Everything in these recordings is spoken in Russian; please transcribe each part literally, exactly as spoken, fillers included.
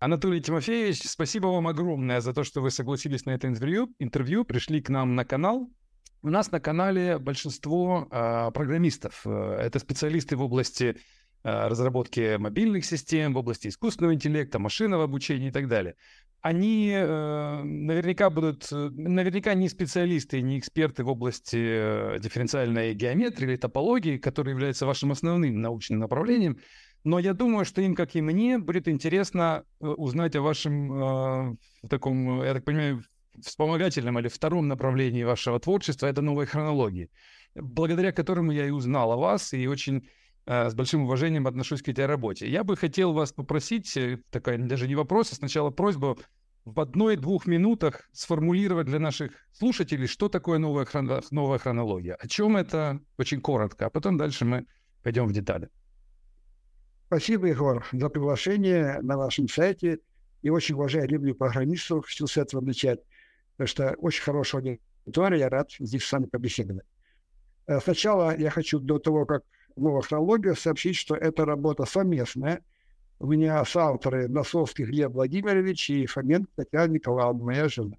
Анатолий Тимофеевич, спасибо вам огромное за то, что вы согласились на это интервью, интервью пришли к нам на канал. У нас на канале большинство э, программистов. Это специалисты в области э, разработки мобильных систем, в области искусственного интеллекта, машинного обучения и так далее. Они э, наверняка будут, наверняка не специалисты, не эксперты в области э, дифференциальной геометрии или топологии, которые являются вашим основным научным направлением. Но я думаю, что им, как и мне, будет интересно э, узнать о вашем э, таком, я так понимаю, вспомогательном или втором направлении вашего творчества, это новой хронологии, благодаря которому я и узнал о вас, и очень э, с большим уважением отношусь к этой работе. Я бы хотел вас попросить, такая даже не вопрос, а сначала просьба, в одной-двух минутах сформулировать для наших слушателей, что такое новая, хрон... новая хронология, о чем это, очень коротко, а потом дальше мы пойдем в детали. Спасибо, Егор, за приглашение на вашем сайте. И очень уважаю, люблю программистов, хочу с этого начать. Потому что очень хорошая аудитория, я рад здесь с вами побеседовать. Сначала я хочу до того, как новая хронология, сообщить, что эта работа совместная. У меня соавторы Носовский Глеб Владимирович и Фоменко Татьяна Николаевна, моя жена.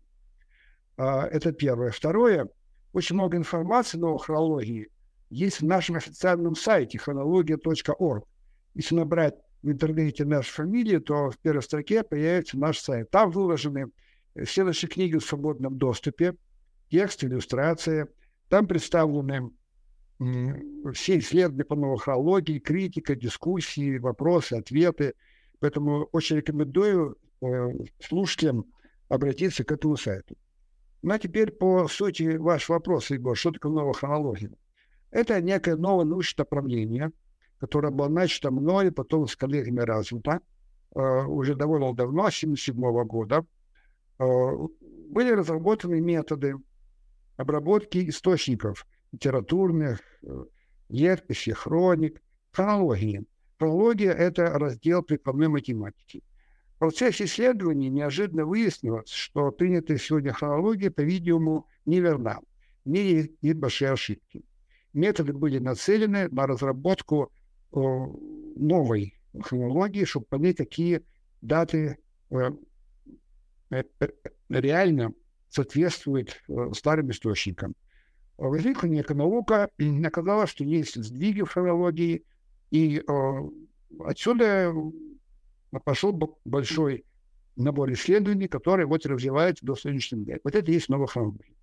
Это первое. Второе. Очень много информации о новой хронологии есть в нашем официальном сайте хронология точка орг. Если набрать в интернете нашу фамилию, то в первой строке появится наш сайт. Там выложены все наши книги в свободном доступе, текст, иллюстрация. Там представлены м, все исследования по новой хронологии, критика, дискуссии, вопросы, ответы. Поэтому очень рекомендую э, слушателям обратиться к этому сайту. Ну а теперь по сути ваш вопрос, Егор, что такое новая хронология? Это некое новое научное направление, которое было начато мной, потом с коллегами развито, э, уже довольно давно, с семьдесят седьмого года. Э, были разработаны методы обработки источников литературных, э, летописей, хроник, хронологии. Хронология – это раздел прикладной математики. В процессе исследований неожиданно выяснилось, что принятая сегодня хронология, по-видимому, неверна. В ней есть большие ошибки. Методы были нацелены на разработку новой хронологии, чтобы понять, какие даты э, э, реально соответствуют э, старым источникам. Возникла некая наука, и оказалось, что есть сдвиги в хронологии, и э, отсюда пошел большой набор исследований, которые вот развиваются до сегодняшнего дня. Вот это и есть новая хронология.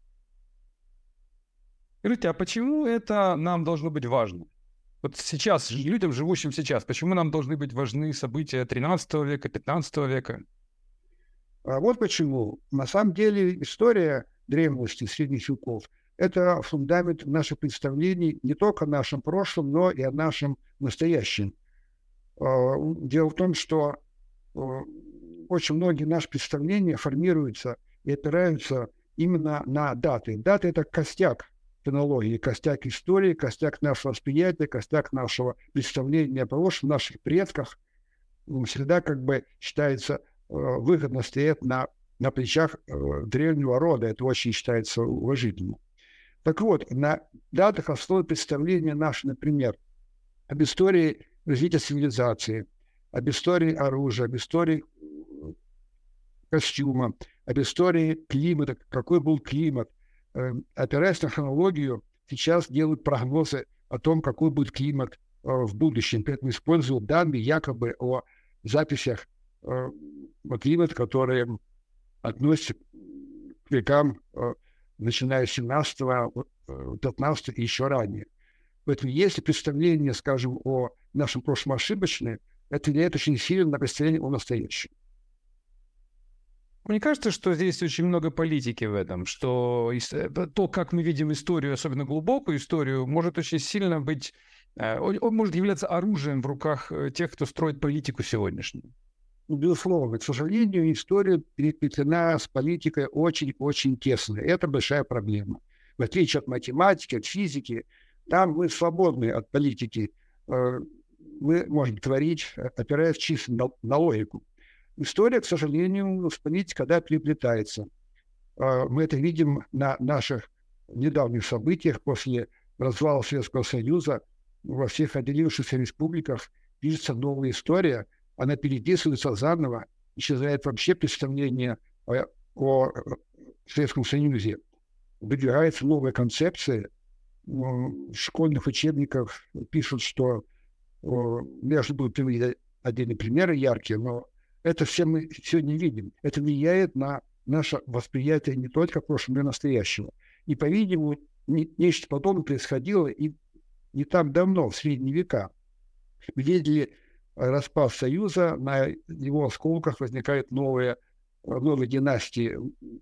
Скажите, а почему это нам должно быть важно? Вот сейчас, людям, живущим сейчас, почему нам должны быть важны события тринадцатого века, пятнадцатого века? А вот почему. На самом деле история древности, средних веков – это фундамент наших представлений не только о нашем прошлом, но и о нашем настоящем. Дело в том, что очень многие наши представления формируются и опираются именно на даты. Даты – это костяк хронологии, костяк истории, костяк нашего восприятия, костяк нашего представления о прошлом, наших предках. Всегда как бы считается э, выгодно стоять на, на плечах э, древнего рода. Это очень считается уважительным. Так вот, на датах основы представления наши, например, об истории развития цивилизации, об истории оружия, об истории костюма, об истории климата, какой был климат. Опираясь на хронологию, сейчас делают прогнозы о том, какой будет климат э, в будущем. Поэтому используют данные якобы о записях э, климата, которые относятся к векам, э, начиная с семнадцатого, пятнадцатого и еще ранее. Поэтому если представление, скажем, о нашем прошлом ошибочное, это влияет очень сильно на представление о настоящем. Мне кажется, что здесь очень много политики в этом, что то, как мы видим историю, особенно глубокую историю, может очень сильно быть, он может являться оружием в руках тех, кто строит политику сегодняшнюю. Безусловно, к сожалению, история переплетена с политикой очень-очень тесно. Это большая проблема. В отличие от математики, от физики, там мы свободны от политики. Мы можем творить, опираясь чисто на, на логику. История, к сожалению, с политикой, когда переплетается. Мы это видим на наших недавних событиях после развала Советского Союза. Во всех отделившихся республиках пишется новая история, она переписывается заново, исчезает вообще представление о, о Советском Союзе. Выдвигается новая концепция. В школьных учебниках пишут, что я же буду приводить отдельные примеры яркие, но это все мы сегодня видим. Это влияет на наше восприятие не только прошлого, но и настоящего. И, по-видимому, нечто подобное происходило и не так давно, в средние века. Мы видели распад Союза, на его осколках возникают новые, новые династии,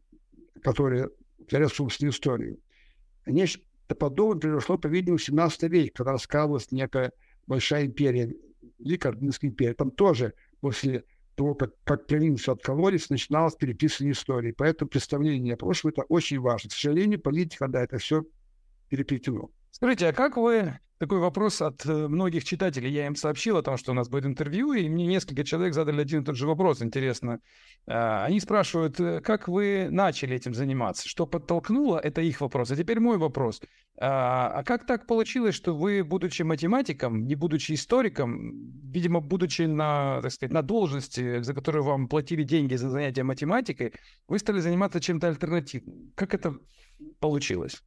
которые творят собственную историю. Нечто подобное произошло, по-видимому, в семнадцатом веке, когда раскалывалась некая большая империя, Великая Ордынская империя. Там тоже после того, как, как провинцию откололись, начиналось переписывание истории. Поэтому представление о прошлом – это очень важно. К сожалению, политика, да, это все переплетено. Скажите, а как вы... Такой вопрос от многих читателей. Я им сообщил о том, что у нас будет интервью, и мне несколько человек задали один и тот же вопрос, интересно. Они спрашивают, как вы начали этим заниматься? Что подтолкнуло? Это их вопрос. А теперь мой вопрос. А как так получилось, что вы, будучи математиком, не будучи историком, видимо, будучи на, так сказать, на должности, за которую вам платили деньги за занятия математикой, вы стали заниматься чем-то альтернативным? Как это получилось?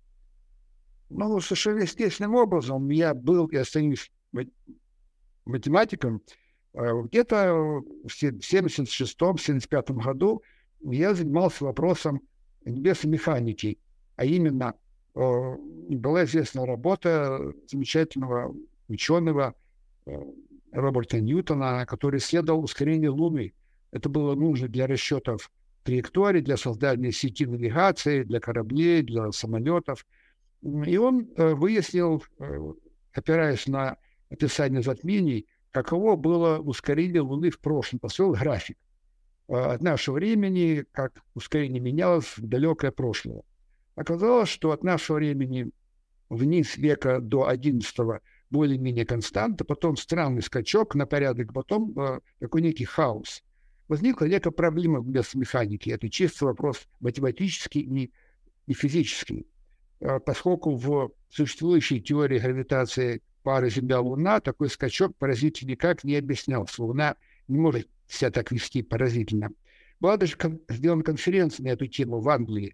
Ну, совершенно естественным образом я был и остаюсь математиком. Где-то в семьдесят шестом — семьдесят пятом году я занимался вопросом небесной механики, а именно была известная работа замечательного ученого Роберта Ньютона, который исследовал ускорение Луны. Это было нужно для расчетов траекторий, для создания сети навигации, для кораблей, для самолетов. И он э, выяснил, э, опираясь на описание затмений, каково было ускорение Луны в прошлом, построил график э, от нашего времени, как ускорение менялось в далекое прошлое. Оказалось, что от нашего времени вниз века до одиннадцатого более-менее константа, потом странный скачок на порядок, потом э, такой некий хаос. Возникла некая проблема без механики. Это чисто вопрос математический и, и физический. Поскольку в существующей теории гравитации пары Земля-Луна такой скачок поразительно никак не объяснялся. Луна не может себя так вести поразительно. Была даже кон- сделана конференция на эту тему в Англии.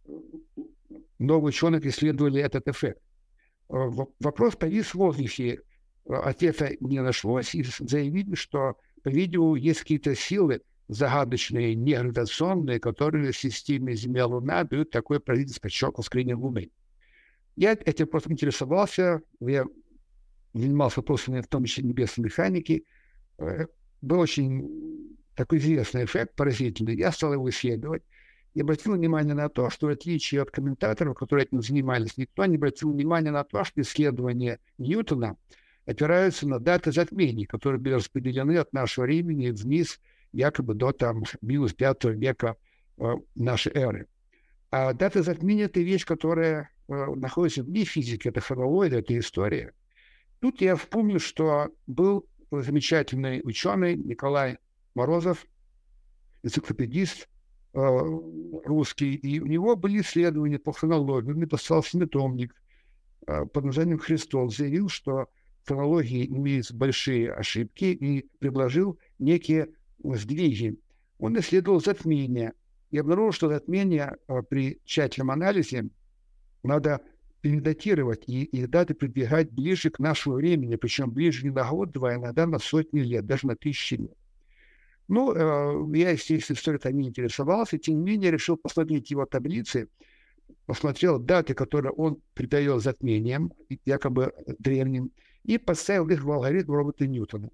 Новые ученые исследовали этот эффект. Вопрос повис в воздухе. Ответа не нашлось, и заявили, что, по-видимому, есть какие-то силы загадочные, негравитационные, которые в системе Земля-Луна дают такой поразительный скачок ускорения Луны. Я этим просто интересовался, я занимался вопросами, в том числе небесной механики. Был очень такой известный эффект, поразительный. Я стал его исследовать и обратил внимание на то, что в отличие от комментаторов, которые этим занимались, никто не обратил внимания на то, что исследования Ньютона опираются на даты затмений, которые были распределены от нашего времени вниз якобы до там минус пятого века э, нашей эры. А дата затмения – это вещь, которая э, находится вне физики, это хронология, это история. Тут я вспомнил, что был замечательный ученый Николай Морозов, энциклопедист э, русский, и у него были исследования по хронологии. Он написал семитомник э, под названием «Христос», заявил, что в хронологии имеются большие ошибки, и предложил некие сдвиги. Он исследовал затмения и обнаружил, что затмения а, при тщательном анализе надо передатировать и, и даты придвигать ближе к нашему времени, причем ближе не на год-два, а иногда на сотни лет, даже на тысячи лет. Ну, э, я, естественно, историей не интересовался, тем не менее решил посмотреть его таблицы, посмотрел даты, которые он придает затмениям, якобы древним, и поставил их в алгоритм Роберта Ньютона.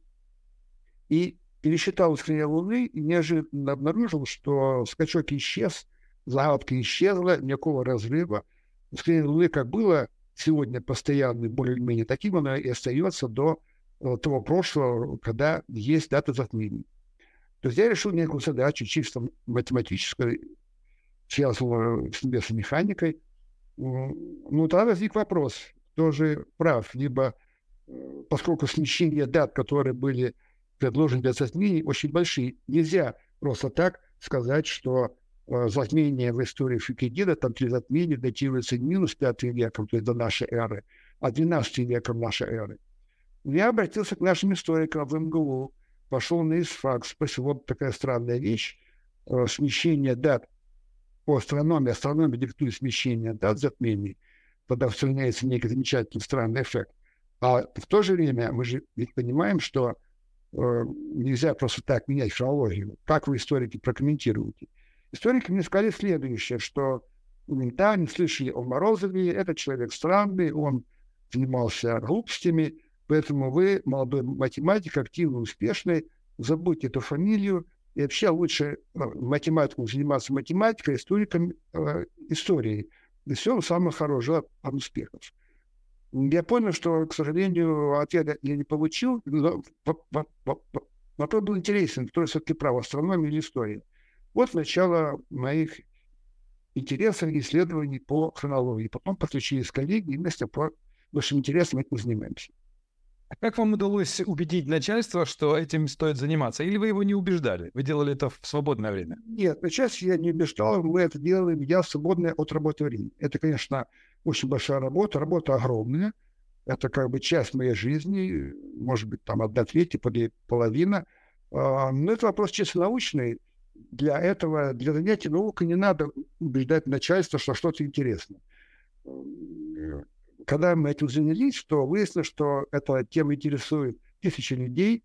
И пересчитал ускорение Луны и неожиданно обнаружил, что скачок исчез, загадка исчезла, никакого разрыва. Ускорение Луны как было сегодня постоянно, более-менее таким, оно и остается до того прошлого, когда есть дата затмений. То есть я решил некую задачу чисто математическую, связанную с небесной механикой. Ну, тогда возник вопрос, кто же прав, либо поскольку смещения дат, которые были предложены для затмений, очень большие. Нельзя просто так сказать, что э, затмение в истории Фукидида, там три затмения датируются не минус пятым веком, то есть до нашей эры, а двенадцатым веком нашей эры. Я обратился к нашим историкам в эм гэ у, пошел на ИСФАК, спросил, вот такая странная вещь, э, смещение дат по астрономии, астрономия диктует смещение дат затмений, тогда устраняется некий замечательный странный эффект. А в то же время мы же ведь понимаем, что э, нельзя просто так менять хронологию. Как вы, историки, прокомментируете? Историки мне сказали следующее, что да, не слышали о Морозове, этот человек странный, он занимался глупостями, поэтому вы, молодой математик, активно, успешный, забудьте эту фамилию, и вообще лучше математикам заниматься математикой, историком э, историей. И все самое хорошее от успехов. Я понял, что, к сожалению, ответа я не получил, но вопрос был интересен, кто все-таки прав, астрономия или история. Вот начало моих интересов и исследований по хронологии. Потом подключились коллеги, и вместе по нашим интересам этим занимаемся. А как вам удалось убедить начальство, что этим стоит заниматься? Или вы его не убеждали? Вы делали это в свободное время? Нет, начальство я не убеждал, мы это делали, я свободное от работы время. Это, конечно, очень большая работа, работа огромная. Это как бы часть моей жизни, может быть, там одна третья, половина. Но это вопрос чисто научный. Для этого, для занятия наукой не надо убеждать начальство, что что-то интересно. Когда мы этим занялись, то выяснилось, что эта тема интересует тысячи людей.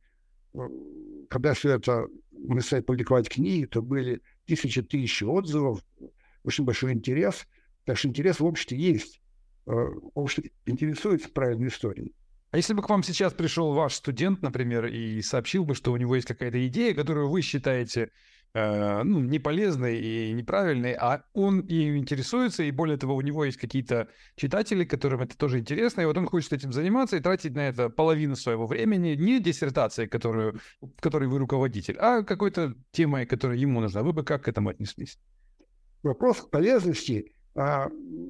Когда все это мы стали публиковать книги, то были тысячи тысяч отзывов, очень большой интерес. Так что интерес в обществе есть. Общество интересуется правильной историей. А если бы к вам сейчас пришел ваш студент, например, и сообщил бы, что у него есть какая-то идея, которую вы считаете э, ну, неполезной и неправильной, а он и интересуется, и более того, у него есть какие-то читатели, которым это тоже интересно, и вот он хочет этим заниматься и тратить на это половину своего времени, не диссертацией, которую, которой вы руководитель, а какой-то темой, которая ему нужна. Вы бы как к этому отнеслись? Вопрос полезности а,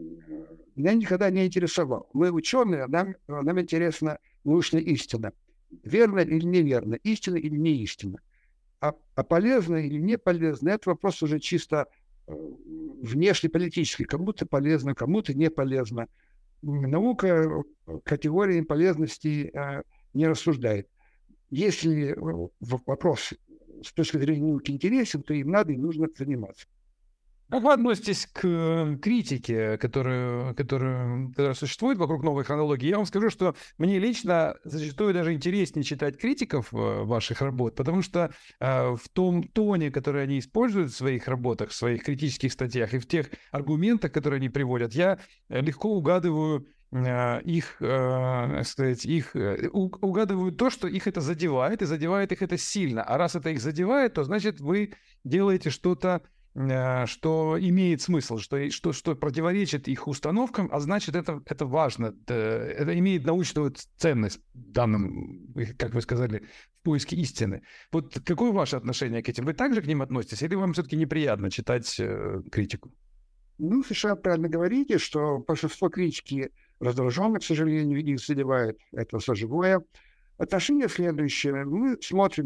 меня никогда не интересовал. Мы ученые, нам, нам интересна научная истина. Верно или неверно, истина или не истина. А, а полезно или не полезно, это вопрос уже чисто э, внешнеполитический. Кому-то полезно, кому-то не полезно. Наука категории полезности э, не рассуждает. Если вопрос с точки зрения науки интересен, то им надо и нужно заниматься. Как вы относитесь к критике, которая, которая, которая существует вокруг новой хронологии? Я вам скажу, что мне лично зачастую даже интереснее читать критиков ваших работ, потому что э, в том тоне, который они используют в своих работах, в своих критических статьях и в тех аргументах, которые они приводят, я легко угадываю э, их, э, сказать, их, э, угадываю то, что их это задевает, и задевает их это сильно. А раз это их задевает, то значит вы делаете что-то, что имеет смысл, что, что, что противоречит их установкам, а значит, это, это важно, это имеет научную ценность в данном, как вы сказали, в поиске истины. Вот какое ваше отношение к этим? Вы также к ним относитесь, или вам все-таки неприятно читать э, критику? Ну, совершенно правильно говорите, что большинство критики раздраженных, к сожалению, их задевает это все живое. Отношение следующее. Мы смотрим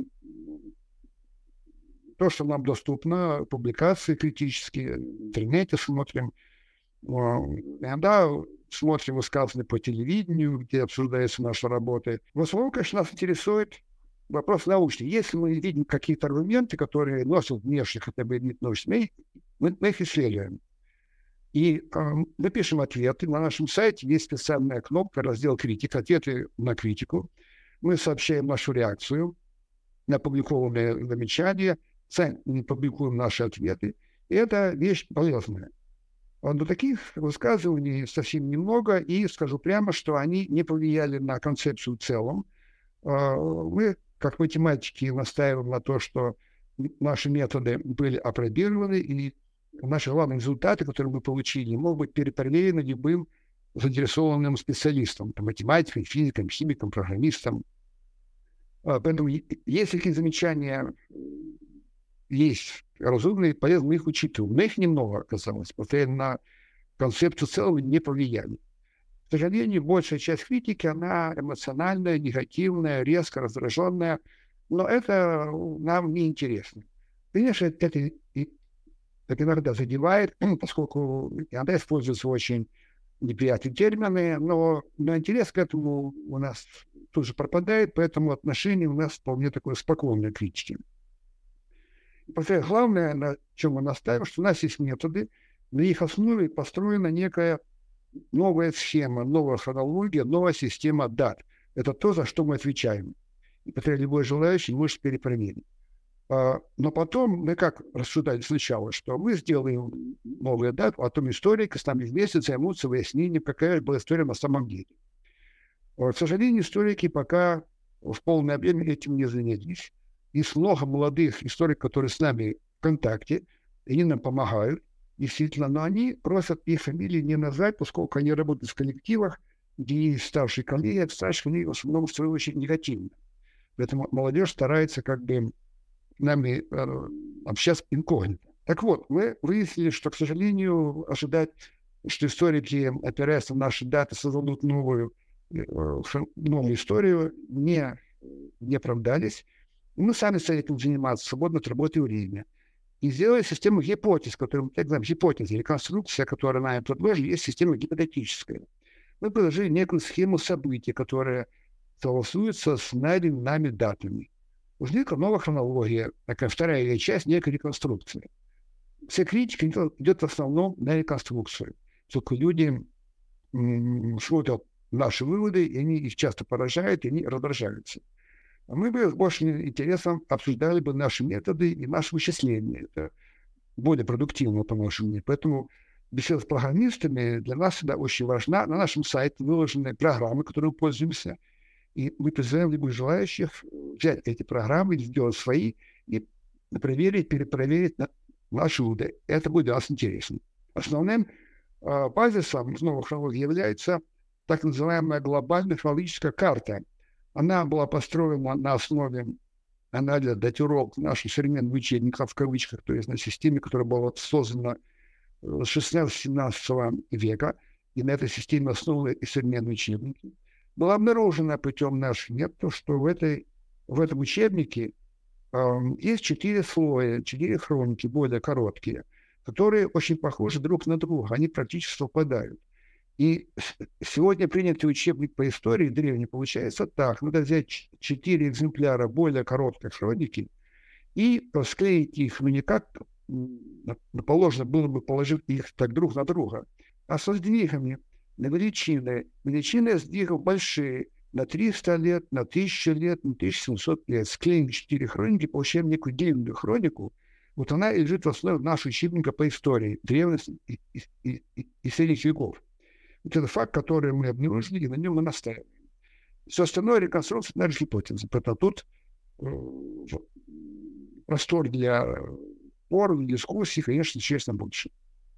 то, что нам доступно, публикации критические, в интернете смотрим. Иногда смотрим высказывания по телевидению, где обсуждаются наши работы. В основном, конечно, нас интересует вопрос научный. Если мы видим какие-то аргументы, которые носят внешне хотя бы вид научный, мы, мы их исследуем. И э, мы пишем ответы. На нашем сайте есть специальная кнопка, раздел «Критика», ответы на критику. Мы сообщаем нашу реакцию на опубликованные замечания, сами публикуем наши ответы. И это вещь полезная. Но таких высказываний совсем немного, и скажу прямо, что они не повлияли на концепцию в целом. Мы, как математики, настаиваем на то, что наши методы были апробированы, и наши главные результаты, которые мы получили, могут быть перепроверены любым заинтересованным специалистом, математиком, физиком, химиком, программистом. Поэтому, если такие замечания есть разумные, полезные, мы их учитываем. Но их немного оказалось, потому на концепцию целого не повлияли. К сожалению, большая часть критики, она эмоциональная, негативная, резко раздраженная, но это нам не интересно. Конечно, это, это, это иногда задевает, поскольку иногда используются очень неприятные термины, но, но интерес к этому у нас тут же пропадает, поэтому отношение у нас вполне такое спокойное к критике. И повторяю, главное, на чем мы настаиваем, что у нас есть методы, на их основе построена некая новая схема, новая хронология, новая система дат. Это то, за что мы отвечаем. И повторяю, любой желающий может перепроверить. Но потом мы как рассуждали сначала, что мы сделаем новую дату, а потом историки с нами вместе займутся выяснением, какая была история на самом деле. К сожалению, историки пока в полном объеме этим не занялись. Есть много молодых историков, которые с нами в контакте, и они нам помогают, действительно, но они просят их фамилии не назвать, поскольку они работают в коллективах, где есть старшие коллеги, а старшие коллеги в основном в свою очередь негативно. Поэтому молодежь старается как бы нами э, общаться инкогнито. Так вот, мы выяснили, что, к сожалению, ожидать, что историки, опираясь на наши даты, создадут новую, э, новую историю, не, не оправдались. И мы сами стали этим заниматься, свободно от работы время. И сделали систему гипотез, которую мы так называем гипотезы. Реконструкция, которая нами предложили, есть система гипотетическая. Мы предложили некую схему событий, которая согласуется с найденными нами датами. Возникла новая хронология, такая вторая ее часть, некая реконструкция. Вся критика идет в основном на реконструкцию. Только люди м- смотрят наши выводы, и они их часто поражают, и они раздражаются. А мы бы с большим интересом обсуждали бы наши методы и наши вычисления. Это более продуктивно, по нашему мнению. Поэтому беседа с программистами для нас всегда очень важна. На нашем сайте выложены программы, которыми мы пользуемся. И мы призываем любых желающих взять эти программы, сделать свои и проверить, перепроверить наши выводы. Это будет для нас интересно. Основным э, базисом новых хронологий является так называемая глобальная хронологическая карта. Она была построена на основе анализа датировок наших современных учебников, в кавычках, то есть на системе, которая была создана с шестнадцатого-семнадцатого века, и на этой системе основаны и современные учебники. Было обнаружено путем наших методов, что в, этой, в этом учебнике э, есть четыре слоя, четыре хроники, более короткие, которые очень похожи друг на друга, они практически совпадают. И сегодня принятый учебник по истории древней получается так. Надо взять четыре экземпляра более короткой хроники и склеить их, ну никак, положено было бы положить их так друг на друга, а со сдвигами на величины. Величины сдвигов большие, на триста лет, на тысячу лет, на тысячу семьсот лет. Склеим четыре хроники, получаем некую длинную хронику. Вот она и лежит в основе нашего учебника по истории древности и, и, и, и, и средних веков. Вот это факт, который мы обнаружили, и на нем мы настаиваем. Все остальное реконструкция наша гипотеза. Поэтому тут э, простор для споров, дискуссий, конечно, честно, больше.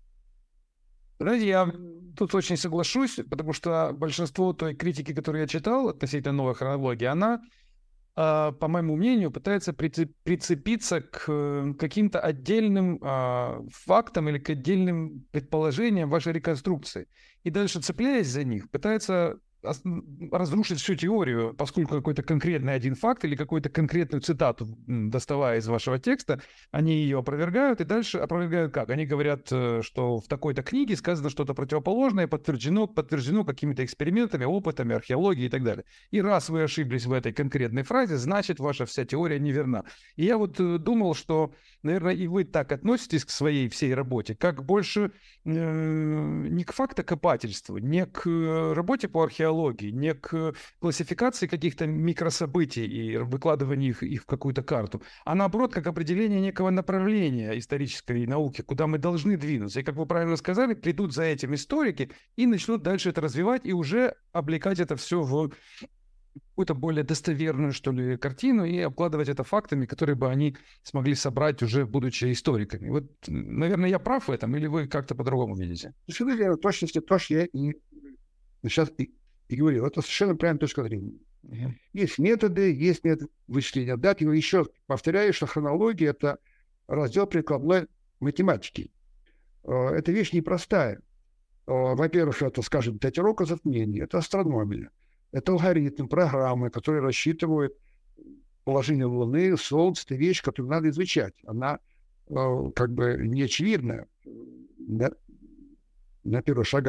Знаете, я тут очень соглашусь, потому что большинство той критики, которую я читал относительно новой хронологии, она, по моему мнению, пытается прицепиться к каким-то отдельным фактам или к отдельным предположениям вашей реконструкции. И дальше, цепляясь за них, пытается разрушить всю теорию, поскольку какой-то конкретный один факт или какую-то конкретную цитату, доставая из вашего текста, они ее опровергают, и дальше опровергают как? Они говорят, что в такой-то книге сказано что-то противоположное, подтверждено, подтверждено какими-то экспериментами, опытами, археологией и так далее. И раз вы ошиблись в этой конкретной фразе, значит, ваша вся теория неверна. И я вот думал, что, наверное, и вы так относитесь к своей всей работе, как больше э, не к фактокопательству, не к работе по археологии, не к классификации каких-то микрособытий и выкладыванию их, их в какую-то карту, а наоборот, как определение некого направления исторической науки, куда мы должны двинуться. И, как вы правильно сказали, придут за этим историки и начнут дальше это развивать и уже облекать это все в какую-то более достоверную, что ли, картину и обкладывать это фактами, которые бы они смогли собрать уже, будучи историками. Вот, наверное, я прав в этом, или вы как-то по-другому видите? Совершенно верно, в точности то, что я и сейчас и, и говорил. Это совершенно правильная точка зрения. Uh-huh. Есть методы, есть метод вычисления дат. И еще повторяю, что хронология – это раздел прикладной математики. Это вещь непростая. Во-первых, это, скажем, датировка затмения, это астрономия. Это алгоритм, программы, которые рассчитывают положение Луны, Солнца. Это вещь, которую надо изучать. Она как бы неочевидная на, на первых шагах.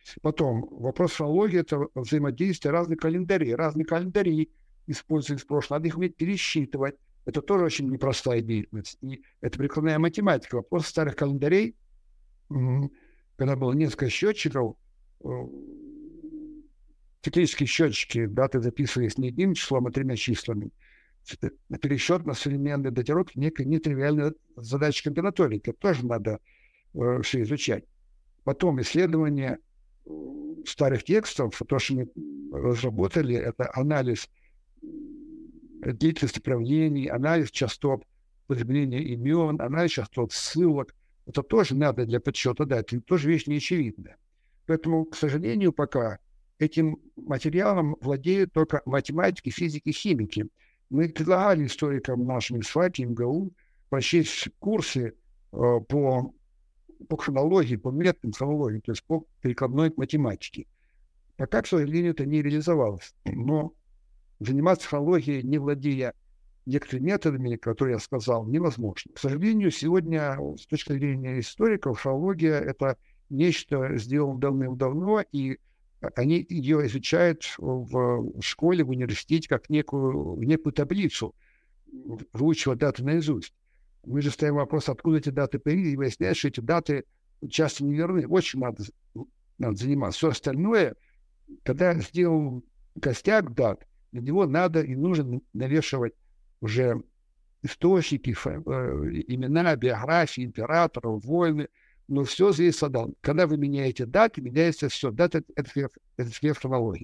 Потом вопрос хронологии – это взаимодействие разных календарей. Разные календари используются в прошлом, надо их уметь пересчитывать. Это тоже очень непростая деятельность. И это прикладная математика. Вопрос старых календарей, когда было несколько счетчиков, циклические счетчики, даты записывались не одним числом, а тремя числами. Пересчет на современные датировки — некая нетривиальная задача комбинаторики. Это тоже надо э, все изучать. Потом исследование старых текстов, то, что мы разработали, это анализ деятельности правлений, анализ частот употребления имен, анализ частот ссылок. Это тоже надо для подсчета дат. Это тоже вещь неочевидная. Поэтому, к сожалению, пока этим материалом владеют только математики, физики, химики. Мы предлагали историкам нашим из ФАТИ, МГУ прочесть курсы э, по, по хронологии, по методам хронологии, то есть по прикладной математике. Пока, к сожалению, это не реализовалось. Но заниматься хронологией, не владея некоторыми методами, которые я сказал, невозможно. К сожалению, сегодня, с точки зрения историков, хронология — это нечто сделано давным-давно, и они ее изучают в школе, в университете, как некую, некую таблицу, выучивая даты наизусть. Мы же ставим вопрос, откуда эти даты появились, и выясняется, что эти даты часто неверны. Очень надо, надо заниматься. Все остальное, когда сделал костяк дат, на него надо и нужно навешивать уже источники, имена, биографии императоров, войны. Но все зависит от дат. Когда вы меняете даты, меняется все. Дата — это сфера хронологии.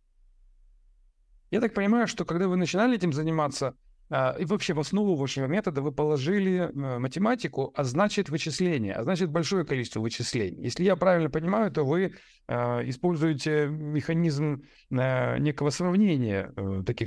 Я так понимаю, что когда вы начинали этим заниматься, и вообще в основу вашего метода вы положили математику, а значит вычисления, а значит большое количество вычислений. Если я правильно понимаю, то вы используете механизм некого сравнения таких,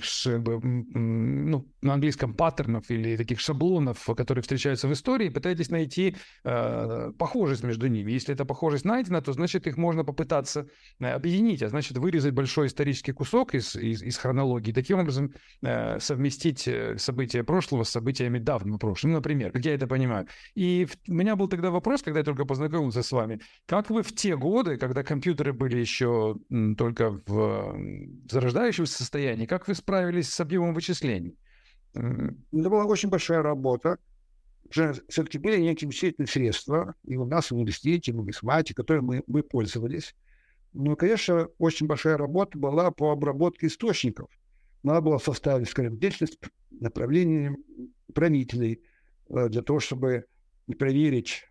ну, на английском паттернов или таких шаблонов, которые встречаются в истории, пытаетесь найти похожесть между ними. Если эта похожесть найдена, то значит их можно попытаться объединить, а значит вырезать большой исторический кусок из, из, из хронологии, таким образом совместить события прошлого с событиями давнего прошлого. Ну, например, как я это понимаю. И в... у меня был тогда вопрос, когда я только познакомился с вами. Как вы в те годы, когда компьютеры были еще м, только в, в зарождающемся состоянии, как вы справились с объемом вычислений? Это была очень большая работа. Все-таки были некие вычислительные средства, и у нас в университете, в математике, которыми мы, мы пользовались. Но, конечно, очень большая работа была по обработке источников. Надо было составить, скажем, деятельность направления правителей для того, чтобы проверить,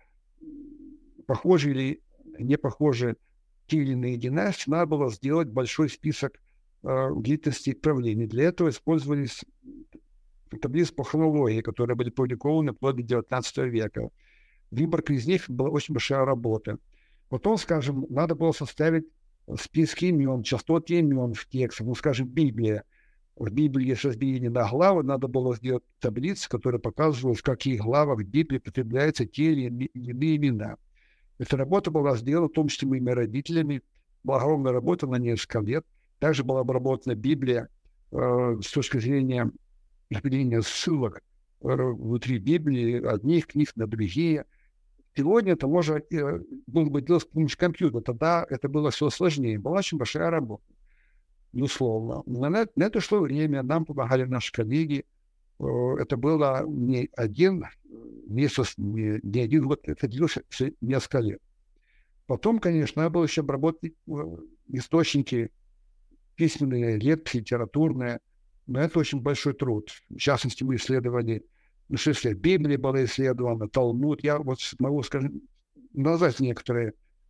похожи или не похожи те или иные династии. Надо было сделать большой список длительности правления. Для этого использовались таблицы по хронологии, которые были опубликованы вплоть до девятнадцатого века. Выборка из них была очень большая работа. Потом, скажем, надо было составить списки имен, частоты имен в текстах. Ну, скажем, Библия. В Библии есть разделение на главы. Надо было сделать таблицу, которая показывала, в каких главах Библии потребляются те или иные имена. Эта работа была сделана, в том числе моими родителями. Была огромная работа на несколько лет. Также была обработана Библия э, с точки зрения разделения ссылок э, внутри Библии, одних книг на другие. Сегодня это можно э, было бы делать с помощью компьютера. Тогда это было все сложнее. Была очень большая работа, безусловно. Но на, на это шло время, нам помогали наши коллеги. Э, это было не один месяц, не, не один год, это длилось несколько лет. Потом, конечно, надо было еще обработать э, источники письменные, лекции, литературные. Но это очень большой труд. В частности, мы исследовали, ну, что если Библия была исследована, Талмуд. Я вот могу, скажем, назвать некоторые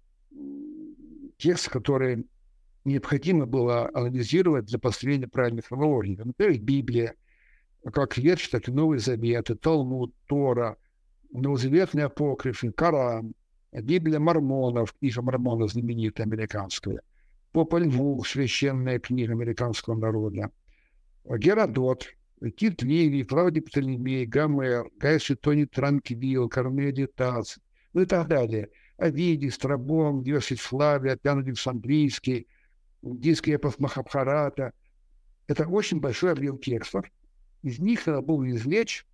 тексты, которые необходимо было анализировать для построения правильной хронологии. Например, Библия, как Ветхий, так и Новый Завет, Талмуд, Тора, Новозаветный апокриф, Коран, Библия мормонов, книга мормонов знаменитая американская, Попа Льву, священная книга американского народа, Геродот, Тит Ливий, Клавдий Птолемей, Гомер, Гай Суетоний Транквил, Корнелий Тац, ну и так далее. Овидий, Страбон, Иосиф Флавий, Апиан Александрийский, индийский эпос Махабхарата. Это очень большой объем текстов. Из них надо было извлечь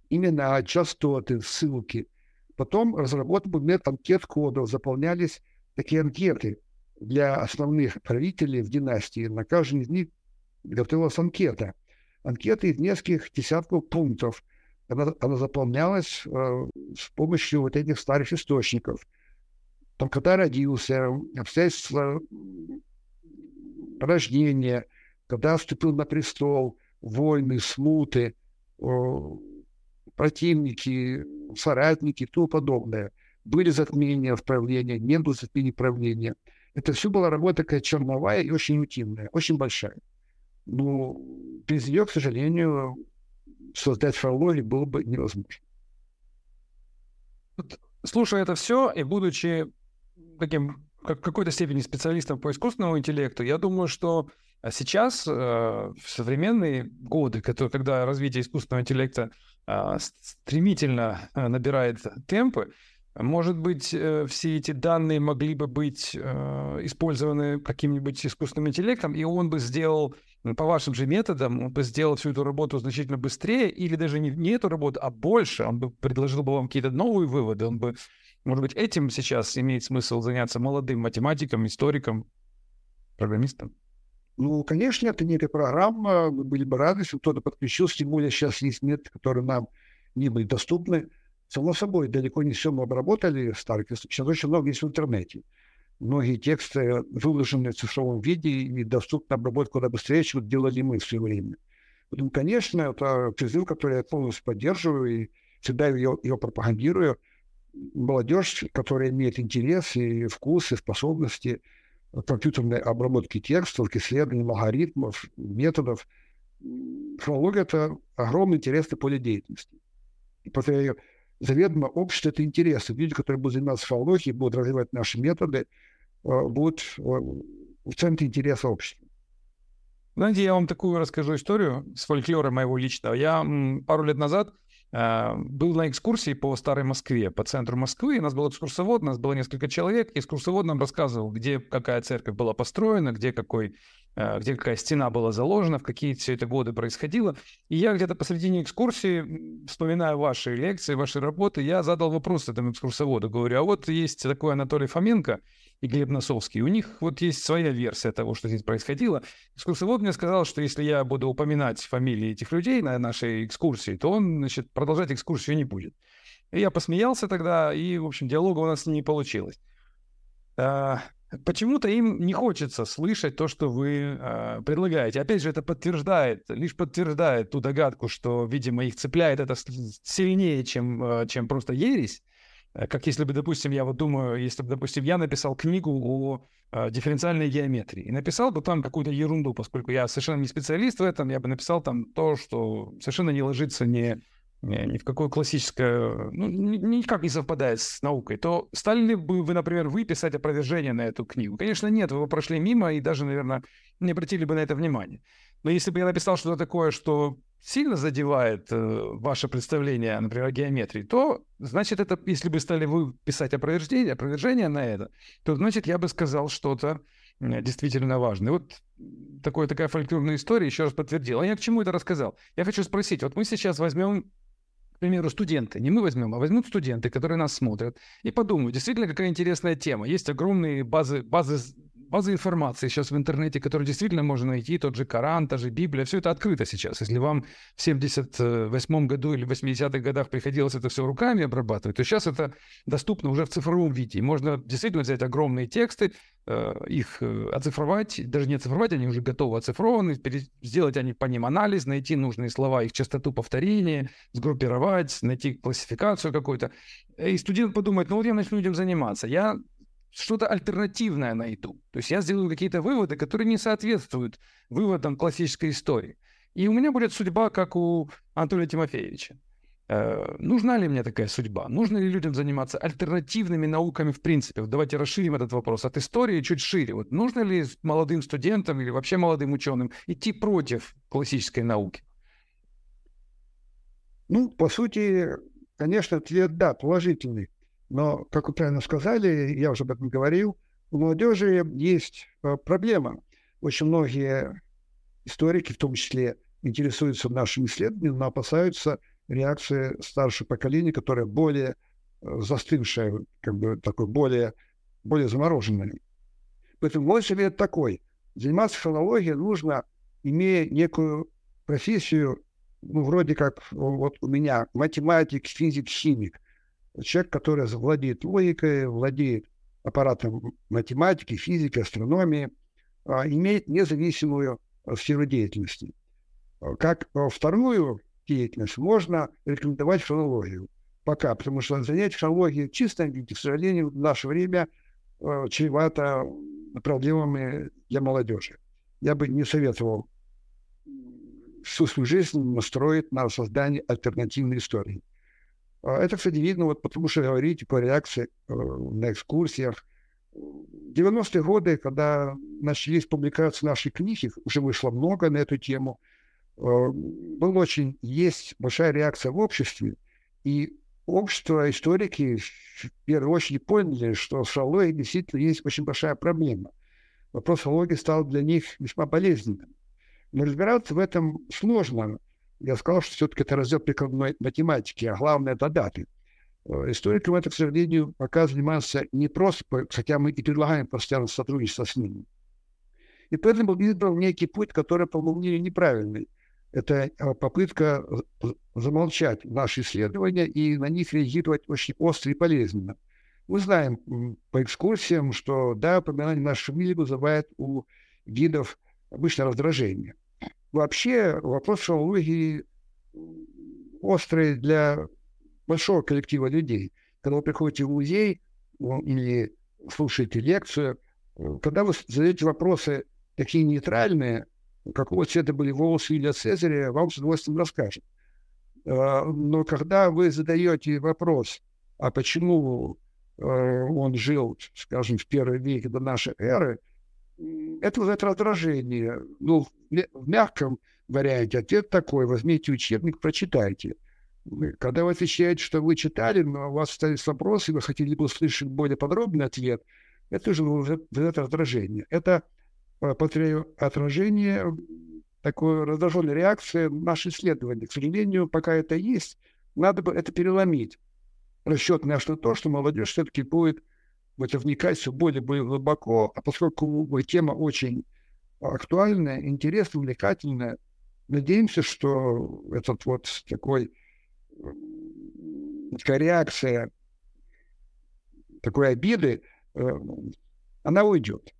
имена, частоты, ссылки. Потом разработан был метод анкет кодов, заполнялись такие анкеты для основных правителей в династии. На каждый из них готовилась анкета. Анкета из нескольких десятков пунктов. Она, она заполнялась э, с помощью вот этих старых источников. Там, когда родился, обстоятельства рождения, когда вступил на престол, войны, смуты, э, противники, соратники и тому подобное. Были затмения в правлении, не было затмений правления. Это все была работа такая черновая и очень интимная, очень большая. Но без нее, к сожалению, создать филологию было бы невозможно. Слушая это все и будучи таким, как, в какой-то степени специалистом по искусственному интеллекту, я думаю, что сейчас, э, в современные годы, которые, когда развитие искусственного интеллекта э, стремительно э, набирает темпы, может быть, э, все эти данные могли бы быть э, использованы каким-нибудь искусственным интеллектом, и он бы сделал, по вашим же методам, он бы сделал всю эту работу значительно быстрее, или даже не, не эту работу, а больше, он бы предложил бы вам какие-то новые выводы, он бы, может быть, этим сейчас имеет смысл заняться молодым математиком, историком, программистом? Ну, конечно, это некая программа, мы были бы рады, если кто-то подключился, тем более сейчас есть методы, которые нам не были доступны. Само собой, далеко не все мы обработали старых источников, сейчас очень много есть в интернете. Многие тексты выложены в цифровом виде и доступны обработке куда быстрее, чем делали мы в свое время. Поэтому, конечно, это призыв, который я полностью поддерживаю и всегда ее, ее пропагандирую. Молодежь, которая имеет интерес и вкус, и способности к компьютерной обработке текстов, к исследованию алгоритмов, методов. Филология – это огромное интересное поле деятельности. И поэтому заведомо общество – это интересы. Люди, которые будут заниматься филологией, будут развивать наши методы, будут в центре интереса общества. Знаете, я вам такую расскажу историю с фольклора моего личного. Я м, пару лет назад э, был на экскурсии по Старой Москве, по центру Москвы. У нас был экскурсовод, у нас было несколько человек. Экскурсовод нам рассказывал, где какая церковь была построена, где, какой, э, где какая стена была заложена, в какие все это годы происходило. И я где-то посредине экскурсии, вспоминая ваши лекции, ваши работы, я задал вопрос этому экскурсоводу. Говорю, а вот есть такой Анатолий Фоменко и Глеб Носовский. У них вот есть своя версия того, что здесь происходило. Экскурсовод мне сказал, что если я буду упоминать фамилии этих людей на нашей экскурсии, то он, значит, продолжать экскурсию не будет. И я посмеялся тогда, и, в общем, диалога у нас с ним не получилось. А, почему-то им не хочется слышать то, что вы а, предлагаете. Опять же, это подтверждает, лишь подтверждает ту догадку, что, видимо, их цепляет это сильнее, чем, чем просто ересь. Как если бы, допустим, я вот думаю, если бы, допустим, я написал книгу о э, дифференциальной геометрии и написал бы там какую-то ерунду, поскольку я совершенно не специалист в этом, я бы написал там то, что совершенно не ложится ни, ни, ни в какое классическое, ну, ни, никак не совпадает с наукой, то стали ли бы вы, например, вы писать опровержение на эту книгу? Конечно, нет, вы бы прошли мимо и даже, наверное, не обратили бы на это внимания. Но если бы я написал что-то такое, что сильно задевает э, ваше представление, например, о геометрии, то, значит, это, если бы стали вы писать опровержение, опровержение на это, то, значит, я бы сказал что-то э, действительно важное. Вот такое, такая фольклорная история еще раз подтвердила. А я к чему это рассказал? Я хочу спросить, вот мы сейчас возьмем, к примеру, студенты, не мы возьмем, а возьмут студенты, которые нас смотрят, и подумают, действительно, какая интересная тема. Есть огромные базы, базы Базы информации сейчас в интернете, которые действительно можно найти, тот же Коран, та же Библия, все это открыто сейчас. Если вам в семьдесят восьмом году или в восьмидесятых годах приходилось это все руками обрабатывать, то сейчас это доступно уже в цифровом виде. И можно действительно взять огромные тексты, их оцифровать, даже не оцифровать, они уже готовы оцифрованы, сделать они по ним анализ, найти нужные слова, их частоту повторения, сгруппировать, найти классификацию какую-то. И студент подумает, ну вот я начну этим заниматься. Я что-то альтернативное найду. То есть я сделаю какие-то выводы, которые не соответствуют выводам классической истории. И у меня будет судьба, как у Анатолия Тимофеевича. Э, нужна ли мне такая судьба? Нужно ли людям заниматься альтернативными науками в принципе? Вот давайте расширим этот вопрос от истории чуть шире. Вот нужно ли молодым студентам или вообще молодым ученым идти против классической науки? Ну, по сути, конечно, ответ да, положительный. Но, как вы правильно сказали, я уже об этом говорил, у молодежи есть проблема. Очень многие историки, в том числе, интересуются нашими исследованиями, но опасаются реакции старшего поколения, которое более застывшее, как бы такое более более замороженными. Поэтому мой совет такой. Заниматься филологией нужно, имея некую профессию, ну, вроде как вот у меня математик, физик, химик. Человек, который владеет логикой, владеет аппаратом математики, физики, астрономии, имеет независимую сферу деятельности. Как вторую деятельность можно рекомендовать филологию. Пока, потому что занятие филологией в чистом виде, к сожалению, в наше время чревато проблемами для молодежи. Я бы не советовал всю свою жизнь настроить на создание альтернативной истории. Это, кстати, видно, вот потому что говорите по реакции на экскурсиях. В девяностые годы, когда начались публикации нашей книги, уже вышло много на эту тему, был очень, есть большая реакция в обществе, и общество, историки в первую очередь поняли, что с филологией действительно есть очень большая проблема. Вопрос филологии стал для них весьма болезненным. Но разбираться в этом сложно. Я сказал, что все-таки это раздел прикладной математики, а главное — это даты. Историкам это, к сожалению, пока заниматься не просто, хотя мы и предлагаем постоянно сотрудничество с ними. И поэтому выбрал некий путь, который, по моему мнению, неправильный. Это попытка замолчать наши исследования и на них реагировать очень остро и болезненно. Мы знаем по экскурсиям, что, да, упоминание нашей фамилии вызывает у гидов обычно раздражение. Вообще вопрос филологии острый для большого коллектива людей. Когда вы приходите в музей или слушаете лекцию, когда вы задаете вопросы такие нейтральные, какого цвета были волосы Юлия Цезаря, вам с удовольствием расскажут. Но когда вы задаете вопрос, а почему он жил, скажем, в первом веке до нашей эры, это вызывает раздражение. Ну, в мягком варианте ответ такой: возьмите учебник, прочитайте. Когда вы отвечаете, что вы читали, но у вас остались вопросы, и вы хотели бы услышать более подробный ответ, это уже вызывает раздражение. Это, повторяю, отражение, такой раздраженной реакции на наши исследования. К сожалению, пока это есть, надо бы это переломить. Расчет на что то, что молодежь все-таки будет в это вникать все более и более глубоко, а поскольку тема очень актуальная, интересная, увлекательная, надеемся, что этот вот такой, такая реакция, такой обиды, она уйдет.